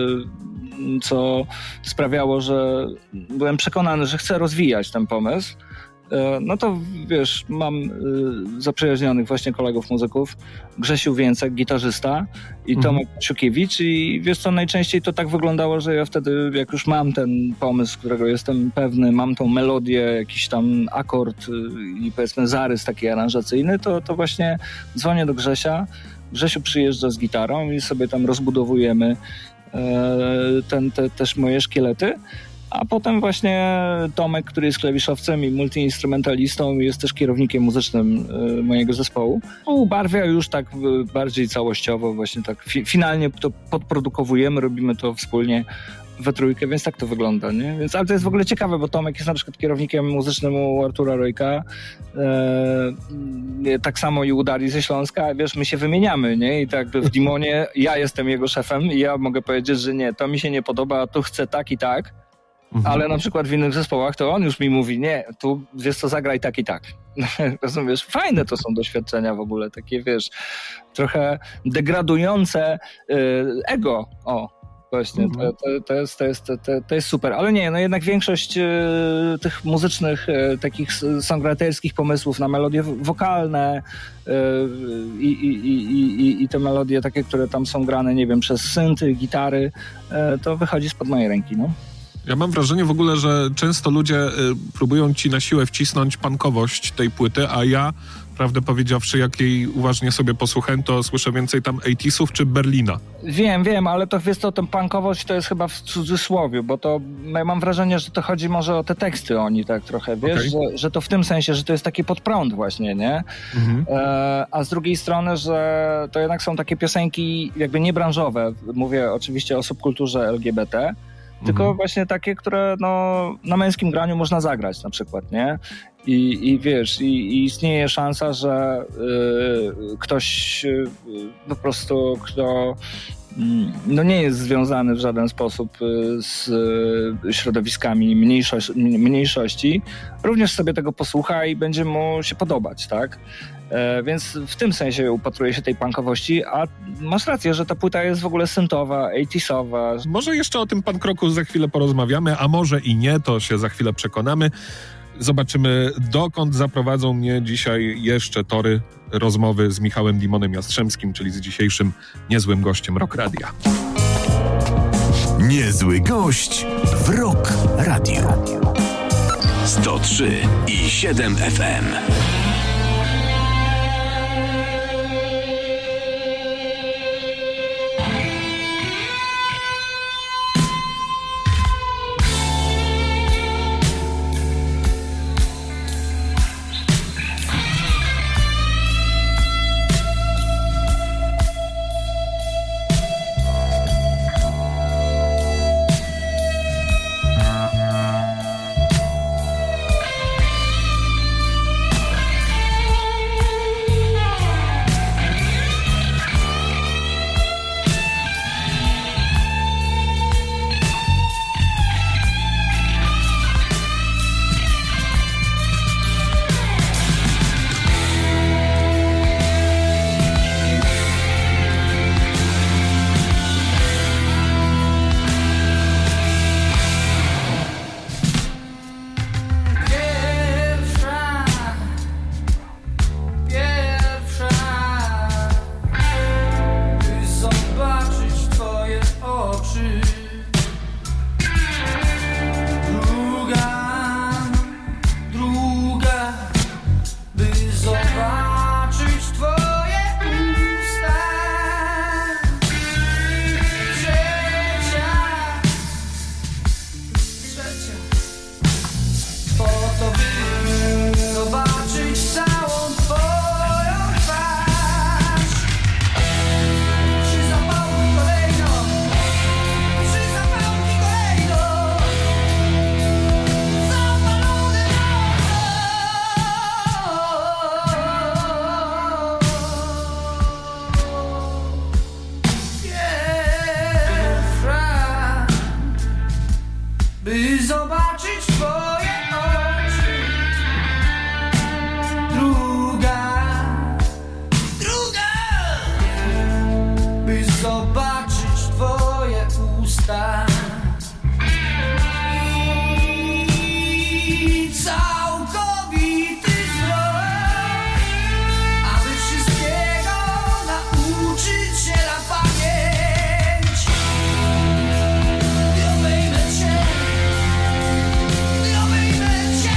co sprawiało, że byłem przekonany, że chcę rozwijać ten pomysł, no to wiesz, mam y, zaprzyjaźnionych właśnie kolegów muzyków, Grzesiu Więcek, gitarzysta i Tomek mhm. Siukiewicz i wiesz co, najczęściej to tak wyglądało, że ja wtedy jak już mam ten pomysł, którego jestem pewny, mam tą melodię, jakiś tam akord y, i powiedzmy zarys taki aranżacyjny, to, to właśnie dzwonię do Grzesia, Grzesiu przyjeżdża z gitarą i sobie tam rozbudowujemy y, ten, te, też moje szkielety. A potem właśnie Tomek, który jest klawiszowcem i multiinstrumentalistą, jest też kierownikiem muzycznym y, mojego zespołu, ubarwia już tak y, bardziej całościowo, właśnie tak fi- finalnie to podprodukowujemy, robimy to wspólnie we trójkę, więc tak to wygląda, nie? Więc, ale to jest w ogóle ciekawe, bo Tomek jest na przykład kierownikiem muzycznym u Artura Rojka, e, tak samo i u Darii ze Śląska, wiesz, my się wymieniamy, nie? I tak jakby w Dimonie ja jestem jego szefem i ja mogę powiedzieć, że nie, to mi się nie podoba, tu chcę tak i tak. Mhm. Ale na przykład w innych zespołach to on już mi mówi, nie, tu wiesz co, zagraj tak i tak. Rozumiesz? Fajne to są doświadczenia w ogóle, takie wiesz, trochę degradujące yy, ego, o. Właśnie, mhm. to, to, to, jest, to, jest, to, to jest super, ale nie, no jednak większość e, tych muzycznych, e, takich songwriterskich pomysłów na melodie wokalne e, i, i, i, i, i te melodie takie, które tam są grane, nie wiem, przez synty, gitary, e, to wychodzi spod mojej ręki, no. Ja mam wrażenie w ogóle, że często ludzie y, próbują ci na siłę wcisnąć punkowość tej płyty, a ja, prawdę powiedziawszy, jak jej uważnie sobie posłuchałem, to słyszę więcej tam osiemdziesiątych czy Berlina. Wiem, wiem, ale to wiesz co, tę punkowość to jest chyba w cudzysłowie, bo to ja mam wrażenie, że to chodzi może o te teksty oni tak trochę, wiesz, okay. że, że to w tym sensie, że to jest taki podprąd właśnie, nie? Mhm. E, a z drugiej strony, że to jednak są takie piosenki jakby niebranżowe, mówię oczywiście o subkulturze L G B T, tylko mhm. właśnie takie, które no, na męskim graniu można zagrać na przykład, nie? I, i wiesz, i, i istnieje szansa, że y, ktoś y, po prostu, kto y, no nie jest związany w żaden sposób y, z y, środowiskami mniejszości, mniejszości, również sobie tego posłucha i będzie mu się podobać, tak? E, więc w tym sensie upatruję się tej punkowości, a masz rację, że ta płyta jest w ogóle syntowa, osiemdziesiątowa. Może jeszcze o tym punk rocku za chwilę porozmawiamy, a może i nie, to się za chwilę przekonamy. Zobaczymy, dokąd zaprowadzą mnie dzisiaj jeszcze tory rozmowy z Michałem Dimonem Jastrzębskim, czyli z dzisiejszym niezłym gościem Rock Radia. Niezły gość w Rock Radio. sto trzy i siedem F M. by zobaczyć twoje oczy. Druga, druga, by zobaczyć twoje usta. I całkowity wzrok, aby wszystkiego nauczyć się na pamięć. I obejmę cię, i obejmę cię.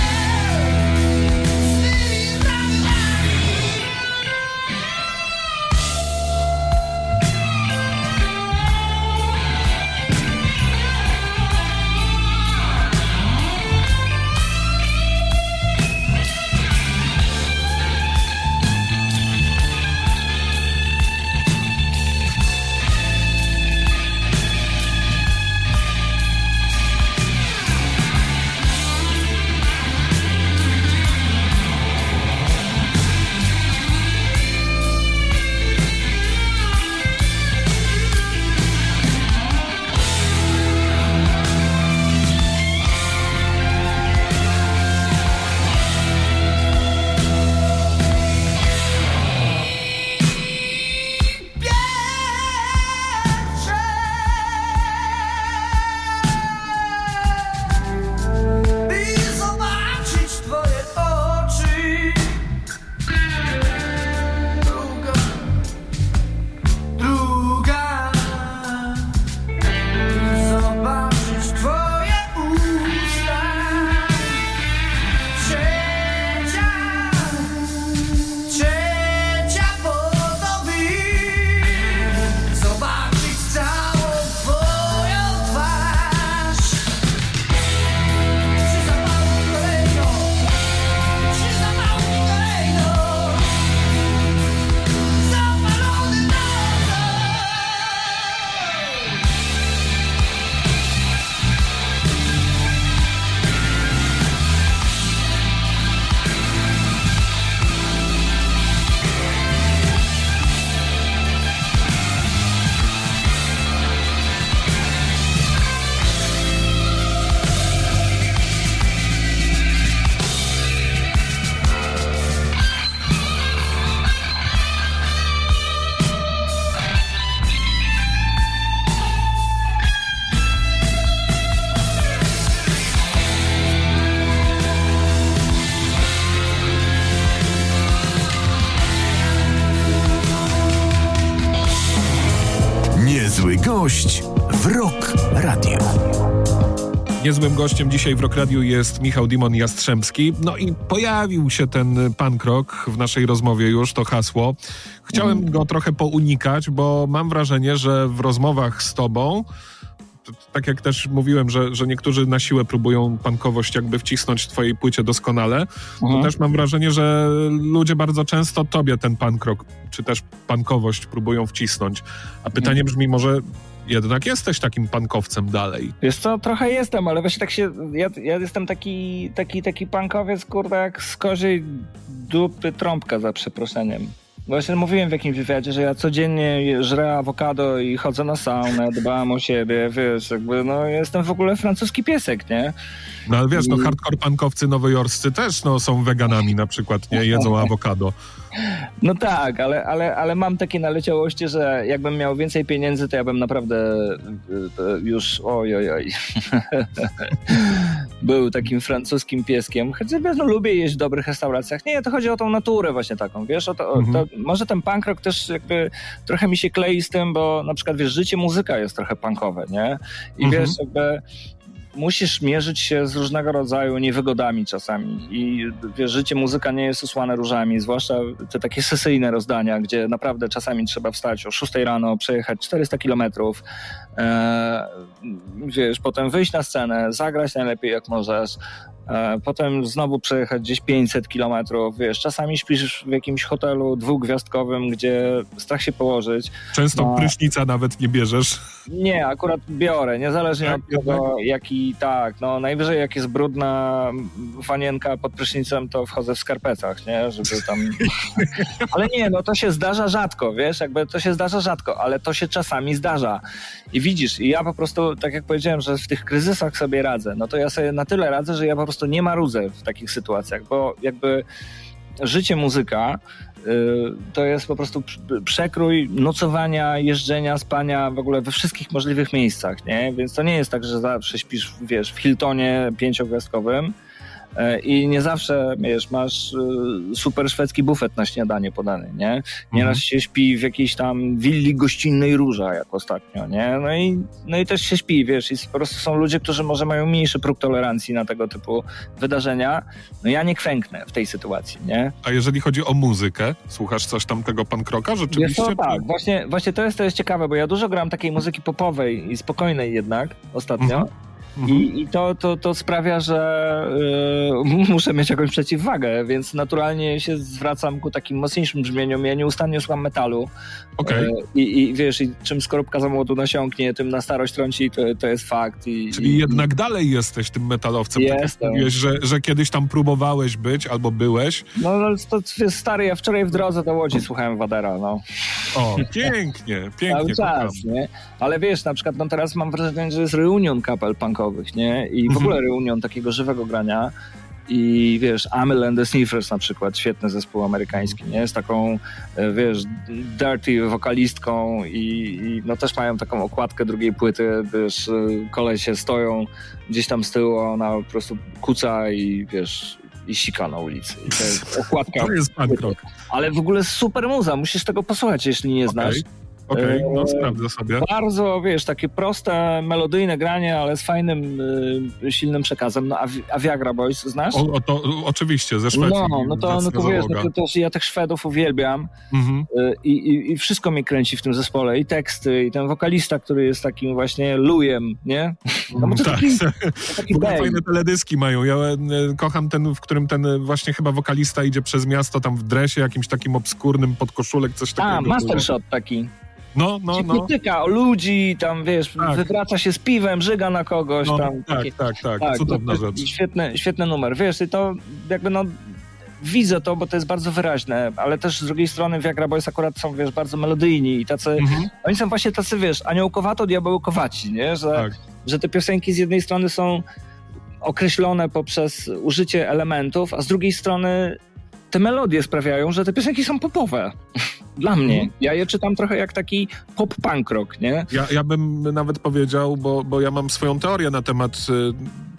Gość w Rock Radio. Niezłym gościem dzisiaj w Rock Radio jest Michał Dimon Jastrzębski. No i pojawił się ten punk rock w naszej rozmowie już, to hasło. Chciałem mm. go trochę pounikać, bo mam wrażenie, że w rozmowach z tobą, t- tak jak też mówiłem, że, że niektórzy na siłę próbują punkowość jakby wcisnąć w twojej płycie doskonale, mm. to też mam wrażenie, że ludzie bardzo często tobie ten punk rock, czy też punkowość próbują wcisnąć. A pytanie mm. brzmi, może jednak jesteś takim punkowcem dalej. Wiesz co, trochę jestem, ale właśnie tak się, ja, ja jestem taki, taki, taki punkowiec, kurde, jak z koziej dupy trąbka, za przeproszeniem. Właśnie mówiłem w jakimś wywiadzie, że ja codziennie żrę awokado i chodzę na saunę, dbam o siebie, wiesz, jakby, no jestem w ogóle francuski piesek, nie? No ale wiesz, I... no hardcore punkowcy nowojorscy też no, są weganami na przykład, nie? Jedzą awokado. No tak, ale, ale, ale mam takie naleciałości, że jakbym miał więcej pieniędzy, to ja bym naprawdę już oj, oj, oj. był takim francuskim pieskiem. Chociaż no, lubię jeść w dobrych restauracjach. Nie, to chodzi o tą naturę właśnie taką, wiesz? O to, mhm. to, może ten punk rock też jakby trochę mi się klei z tym, bo na przykład, wiesz, życie muzyka jest trochę punkowe, nie? I mhm. wiesz, jakby musisz mierzyć się z różnego rodzaju niewygodami czasami i wiesz, życie muzyka nie jest usłane różami, zwłaszcza te takie sesyjne rozdania, gdzie naprawdę czasami trzeba wstać o szóstej rano, przejechać czterysta kilometrów, e, wiesz, potem wyjść na scenę, zagrać najlepiej jak możesz, e, potem znowu przejechać gdzieś pięćset kilometrów, wiesz, czasami śpisz w jakimś hotelu dwugwiazdkowym, gdzie strach się położyć. Często no, prysznica nawet nie bierzesz. Nie, akurat biorę, niezależnie tak, od tego, jaki, tak, no najwyżej jak jest brudna wanienka pod prysznicem, to wchodzę w skarpetach, nie, żeby tam... Ale nie, no to się zdarza rzadko, wiesz, jakby to się zdarza rzadko, ale to się czasami zdarza. I widzisz, i ja po prostu, tak jak powiedziałem, że w tych kryzysach sobie radzę, no to ja sobie na tyle radzę, że ja po prostu nie marudzę w takich sytuacjach, bo jakby życie muzyka to jest po prostu przekrój nocowania, jeżdżenia, spania w ogóle we wszystkich możliwych miejscach, nie? Więc to nie jest tak, że zawsze śpisz, wiesz, w Hiltonie pięciogwiazdkowym i nie zawsze, wiesz, masz super szwedzki bufet na śniadanie podany, nie? Nieraz mhm. się śpi w jakiejś tam willi gościnnej Róża, jak ostatnio, nie? No i, no i też się śpi, wiesz, i po prostu są ludzie, którzy może mają mniejszy próg tolerancji na tego typu wydarzenia. No ja nie kwęknę w tej sytuacji, nie? A jeżeli chodzi o muzykę, słuchasz coś tam tego punk rocka rzeczywiście? Wiesz co, tak, właśnie, właśnie to jest, to jest ciekawe, bo ja dużo gram takiej muzyki popowej i spokojnej jednak ostatnio. Mhm. I, i to, to, to sprawia, że yy, muszę mieć jakąś przeciwwagę, więc naturalnie się zwracam ku takim mocniejszym brzmieniom. Ja nieustannie słucham metalu. Okay. Yy, i, I wiesz, i czym skorupka za młodu nasiąknie, tym na starość trąci, to, to jest fakt. I, Czyli i, jednak dalej jesteś tym metalowcem. Jestem. Tak mówiłeś, że, że kiedyś tam próbowałeś być albo byłeś. No, no to jest stary, ja wczoraj w drodze do Łodzi słuchałem Wadera, no. O, pięknie, pięknie. Cały czas, nie? Ale wiesz, na przykład no teraz mam wrażenie, że jest reunion kapel punkowych, nie? I w ogóle reunion takiego żywego grania. I wiesz, Amyl and the Sniffers na przykład, świetny zespół amerykański, nie? Z taką, wiesz, dirty wokalistką i, i no też mają taką okładkę drugiej płyty, wiesz, kolesie stoją gdzieś tam z tyłu, ona po prostu kuca i wiesz, i sika na ulicy. I to jest okładka. To jest punk rock. Ale w ogóle super muza, musisz tego posłuchać, jeśli nie znasz. Okay. Okej, okay, no sprawdzę sobie. Bardzo, wiesz, takie proste, melodyjne granie, ale z fajnym, y, silnym przekazem. No, a, a Viagra Boys znasz? O, o to, oczywiście, ze Szwecji. No, no to, no to wiesz, no to, to, ja tych Szwedów uwielbiam mhm. y, i, i wszystko mnie kręci w tym zespole. I teksty, i ten wokalista, który jest takim właśnie lujem, nie? No bo to tak, taki, to taki fajne teledyski mają. Ja e, kocham ten, w którym ten właśnie chyba wokalista idzie przez miasto tam w dresie, jakimś takim obskurnym, podkoszulek, coś takiego. A, Mastershot taki. No, no, no. Kutyka o ludzi, tam wiesz, tak. wywraca się z piwem, żyga na kogoś. No, tam, tak, takie, tak, tak, tak, cudowna to, rzecz. Świetny, świetny numer, wiesz, i to jakby no widzę to, bo to jest bardzo wyraźne, ale też z drugiej strony Viagra Boys akurat są, wiesz, bardzo melodyjni i tacy, mhm. oni są właśnie tacy, wiesz, aniołkowato-diabełkowaci, nie, że, tak. że te piosenki z jednej strony są określone poprzez użycie elementów, a z drugiej strony te melodie sprawiają, że te piosenki są popowe. Dla mnie. Ja je czytam trochę jak taki pop-punk rock, nie? Ja, ja bym nawet powiedział, bo, bo ja mam swoją teorię na temat y,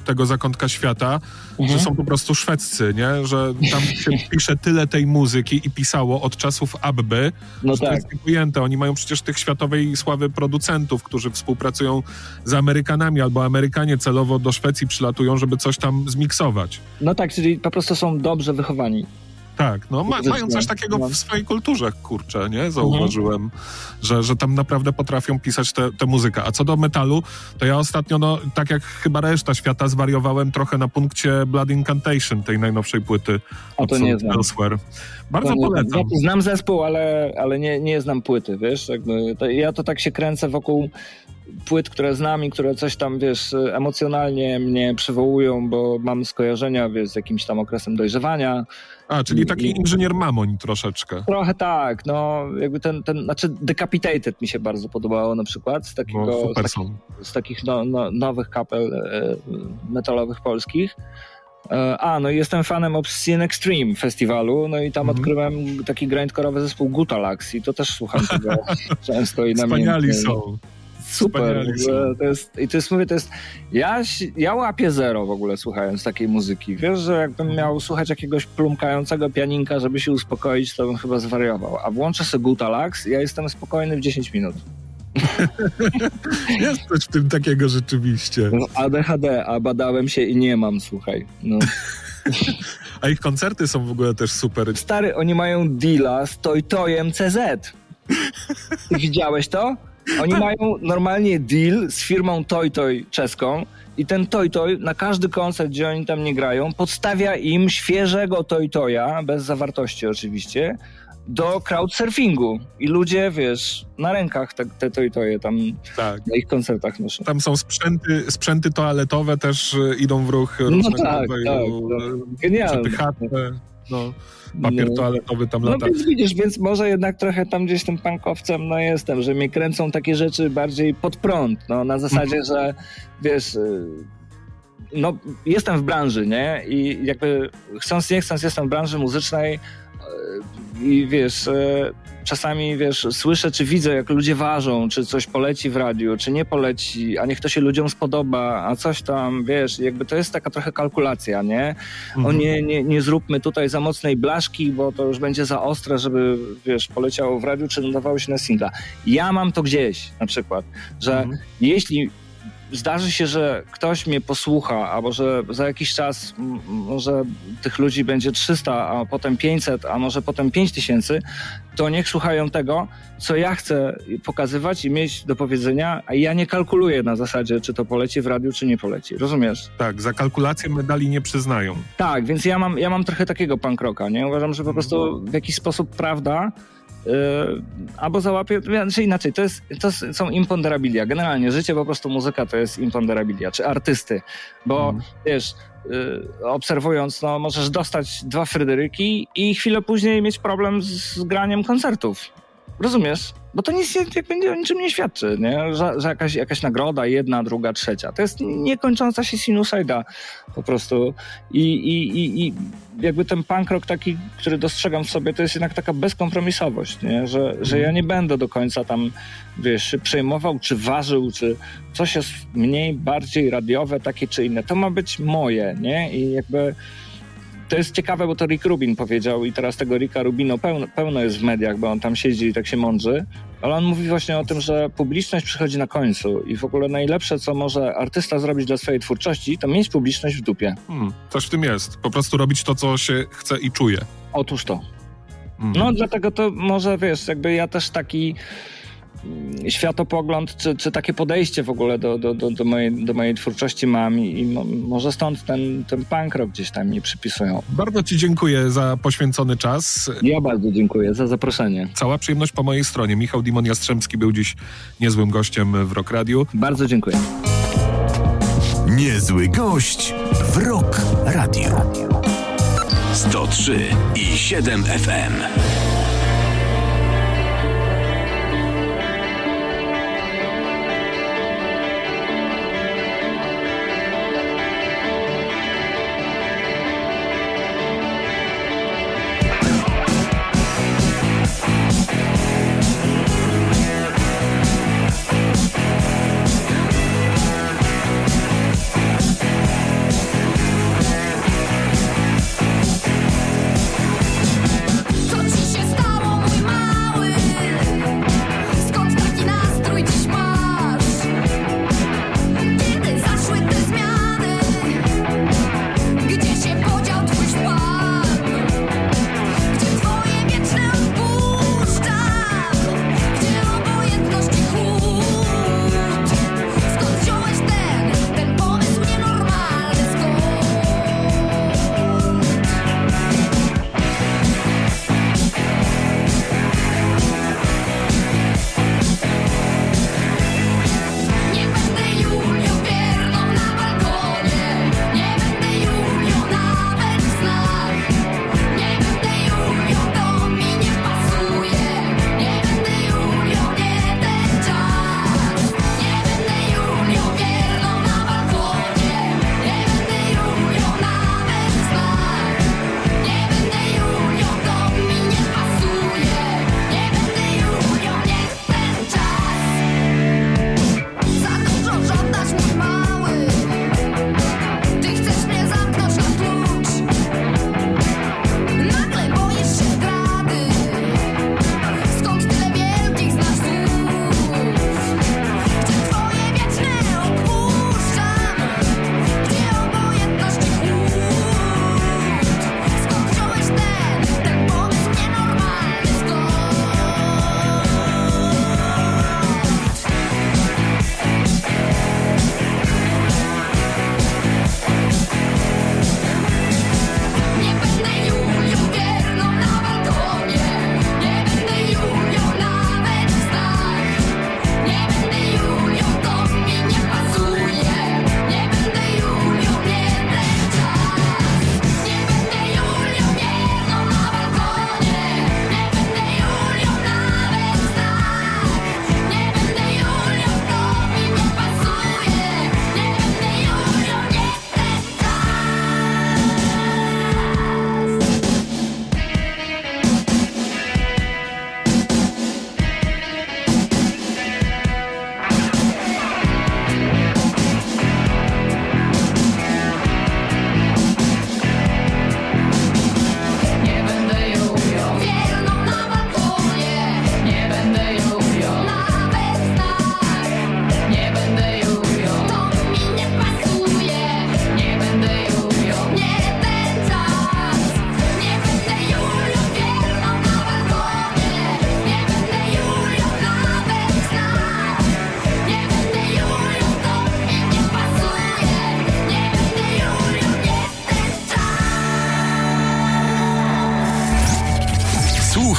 tego zakątka świata, Mhm. że są po prostu szwedzcy, nie? Że tam się pisze tyle tej muzyki i pisało od czasów Abby, No że to tak. jest niepojęte. Oni mają przecież tych światowej sławy producentów, którzy współpracują z Amerykanami, albo Amerykanie celowo do Szwecji przylatują, żeby coś tam zmiksować. No tak, czyli po prostu są dobrze wychowani. Tak, no ma, mają coś takiego No. w swojej kulturze, kurczę, nie? Zauważyłem, że, że tam naprawdę potrafią pisać tę tę muzykę. A co do metalu, to ja ostatnio, no tak jak chyba reszta świata, zwariowałem trochę na punkcie Blood Incantation, tej najnowszej płyty. A to od nie znam. Elsewhere. Bardzo No, nie polecam. znam. Ja znam zespół, ale, ale nie, nie znam płyty, wiesz? Jakby to, ja to tak się kręcę wokół płyt, które znam i które coś tam, wiesz, emocjonalnie mnie przywołują, bo mam skojarzenia, wiesz, z jakimś tam okresem dojrzewania. A, czyli taki I- inżynier Mamoń troszeczkę. Trochę tak, no jakby ten, ten znaczy Decapitated mi się bardzo podobało na przykład, z takiego, No, z super takich, są. z takich no, no, nowych kapel e, metalowych polskich. E, a, no i jestem fanem Obscene Extreme festiwalu, no i tam Mhm. odkryłem taki grindcore'owy zespół Gutalax i to też słucham tego często i Wspaniali namiętnie. są. Super, Wspaniali w ogóle to jest, i to jest, mówię, to jest, ja, si- ja łapię zero w ogóle słuchając takiej muzyki, wiesz, że jakbym miał słuchać jakiegoś plumkającego pianinka, żeby się uspokoić, to bym chyba zwariował, a włączę sobie Gutalax, ja jestem spokojny w dziesięć minut. Jest coś w tym takiego rzeczywiście. No, A D H D, a badałem się i nie mam, słuchaj. No. A ich koncerty są w ogóle też super. Stary, oni mają deala z Toy Toyem C Z. Ty widziałeś to? Oni mają normalnie deal z firmą Toy Toy czeską i ten Toy Toy na każdy koncert, gdzie oni tam nie grają, podstawia im świeżego Toy Toya, bez zawartości oczywiście, do crowdsurfingu. I ludzie, wiesz, na rękach te, te Toy Toye tam Tak. na ich koncertach noszą. Tam są sprzęty, sprzęty toaletowe też e, idą w ruch No różnego tak, rodzaju, tak, e, tak. Genialne. przepychate, no, papier No. toaletowy tam No lata. więc widzisz, więc może jednak trochę tam gdzieś tym punkowcem no jestem, że mnie kręcą takie rzeczy bardziej pod prąd, no na zasadzie, że wiesz, y, no jestem w branży, nie? I jakby chcąc nie chcąc jestem w branży muzycznej y, i wiesz, y, czasami wiesz, słyszę czy widzę jak ludzie ważą, czy coś poleci w radiu, czy nie poleci, a niech to się ludziom spodoba, a coś tam, wiesz, jakby to jest taka trochę kalkulacja, nie? Mhm. O nie, nie, nie zróbmy tutaj za mocnej blaszki, bo to już będzie za ostre, żeby, wiesz, poleciało w radiu, czy nadawało się na singla. Ja mam to gdzieś, na przykład, że Mhm. jeśli zdarzy się, że ktoś mnie posłucha, albo że za jakiś czas m, może tych ludzi będzie trzysta, a potem pięćset, a może potem pięć tysięcy, to niech słuchają tego, co ja chcę pokazywać i mieć do powiedzenia, a ja nie kalkuluję na zasadzie, czy to poleci w radiu, czy nie poleci. Rozumiesz? Tak, za kalkulację medali nie przyznają. Tak, więc ja mam, ja mam trochę takiego punk rocka, nie? Uważam, że po prostu w jakiś sposób prawda yy, albo załapię, znaczy inaczej, to, jest, to są imponderabilia. Generalnie życie, po prostu muzyka to jest imponderabilia, czy artysty, bo Mhm. wiesz, yy, obserwując, no możesz dostać dwa Fryderyki i chwilę później mieć problem z, z graniem koncertów. Rozumiesz? Bo to nic nie, jakby nie, o niczym nie świadczy, nie? Że, że jakaś, jakaś nagroda, jedna, druga, trzecia. To jest niekończąca się sinusoida po prostu. I, i, i, i jakby ten punk rock taki, który dostrzegam w sobie, to jest jednak taka bezkompromisowość, nie? Że, że ja nie będę do końca tam, wiesz, się przejmował, czy ważył, czy coś jest mniej, bardziej radiowe, takie czy inne. To ma być moje, nie? I jakby to jest ciekawe, bo to Rick Rubin powiedział i teraz tego Ricka Rubino pełno, pełno jest w mediach, bo on tam siedzi i tak się mądrzy, ale on mówi właśnie o tym, że publiczność przychodzi na końcu i w ogóle najlepsze, co może artysta zrobić dla swojej twórczości, to mieć publiczność w dupie. Hmm, coś w tym jest. Po prostu robić to, co się chce i czuje. Otóż to. Hmm. No dlatego to może, wiesz, jakby ja też taki mm, światopogląd, czy, czy takie podejście w ogóle do, do, do, do, mojej, do mojej twórczości mam i, i mo, może stąd ten, ten punk rock gdzieś tam mi przypisują. Bardzo ci dziękuję za poświęcony czas. Ja bardzo dziękuję za zaproszenie. Cała przyjemność po mojej stronie. Michał Dimon Jastrzębski był dziś niezłym gościem w Rock Radiu. Bardzo dziękuję. Niezły gość w Rock Radio. sto trzy i siedem F M.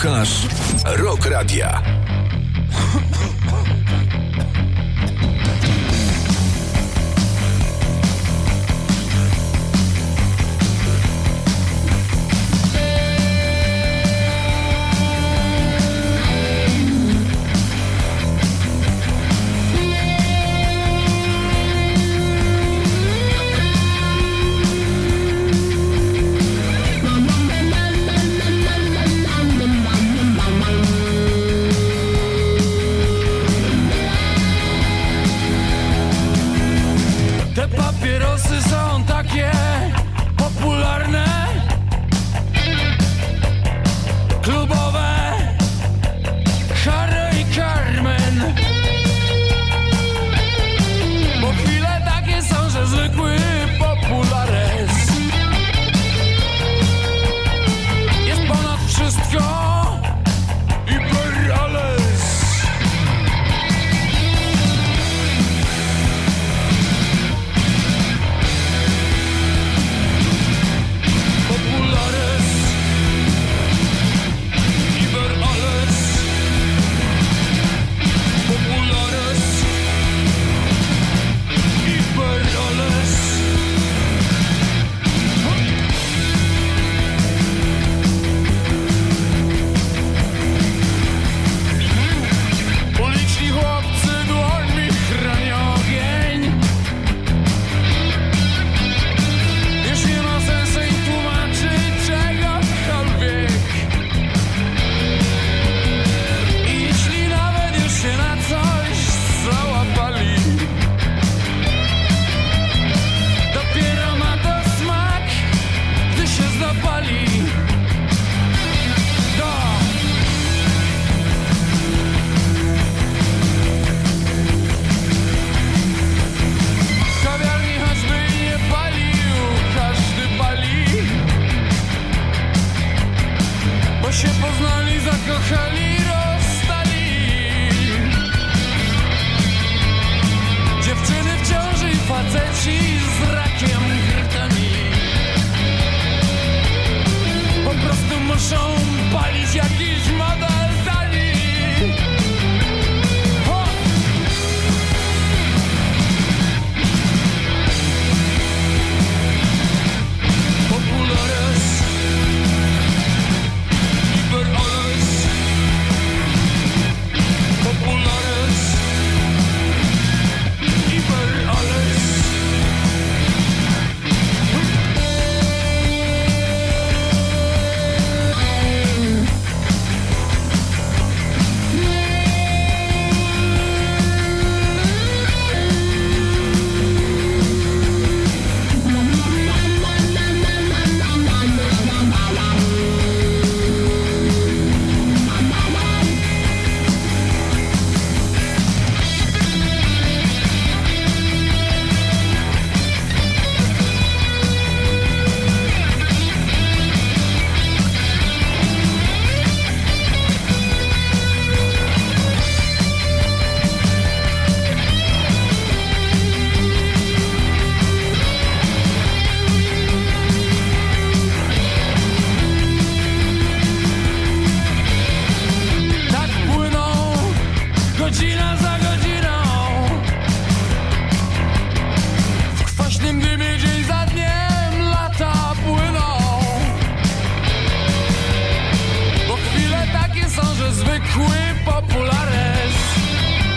Słuchasz Rock Radia.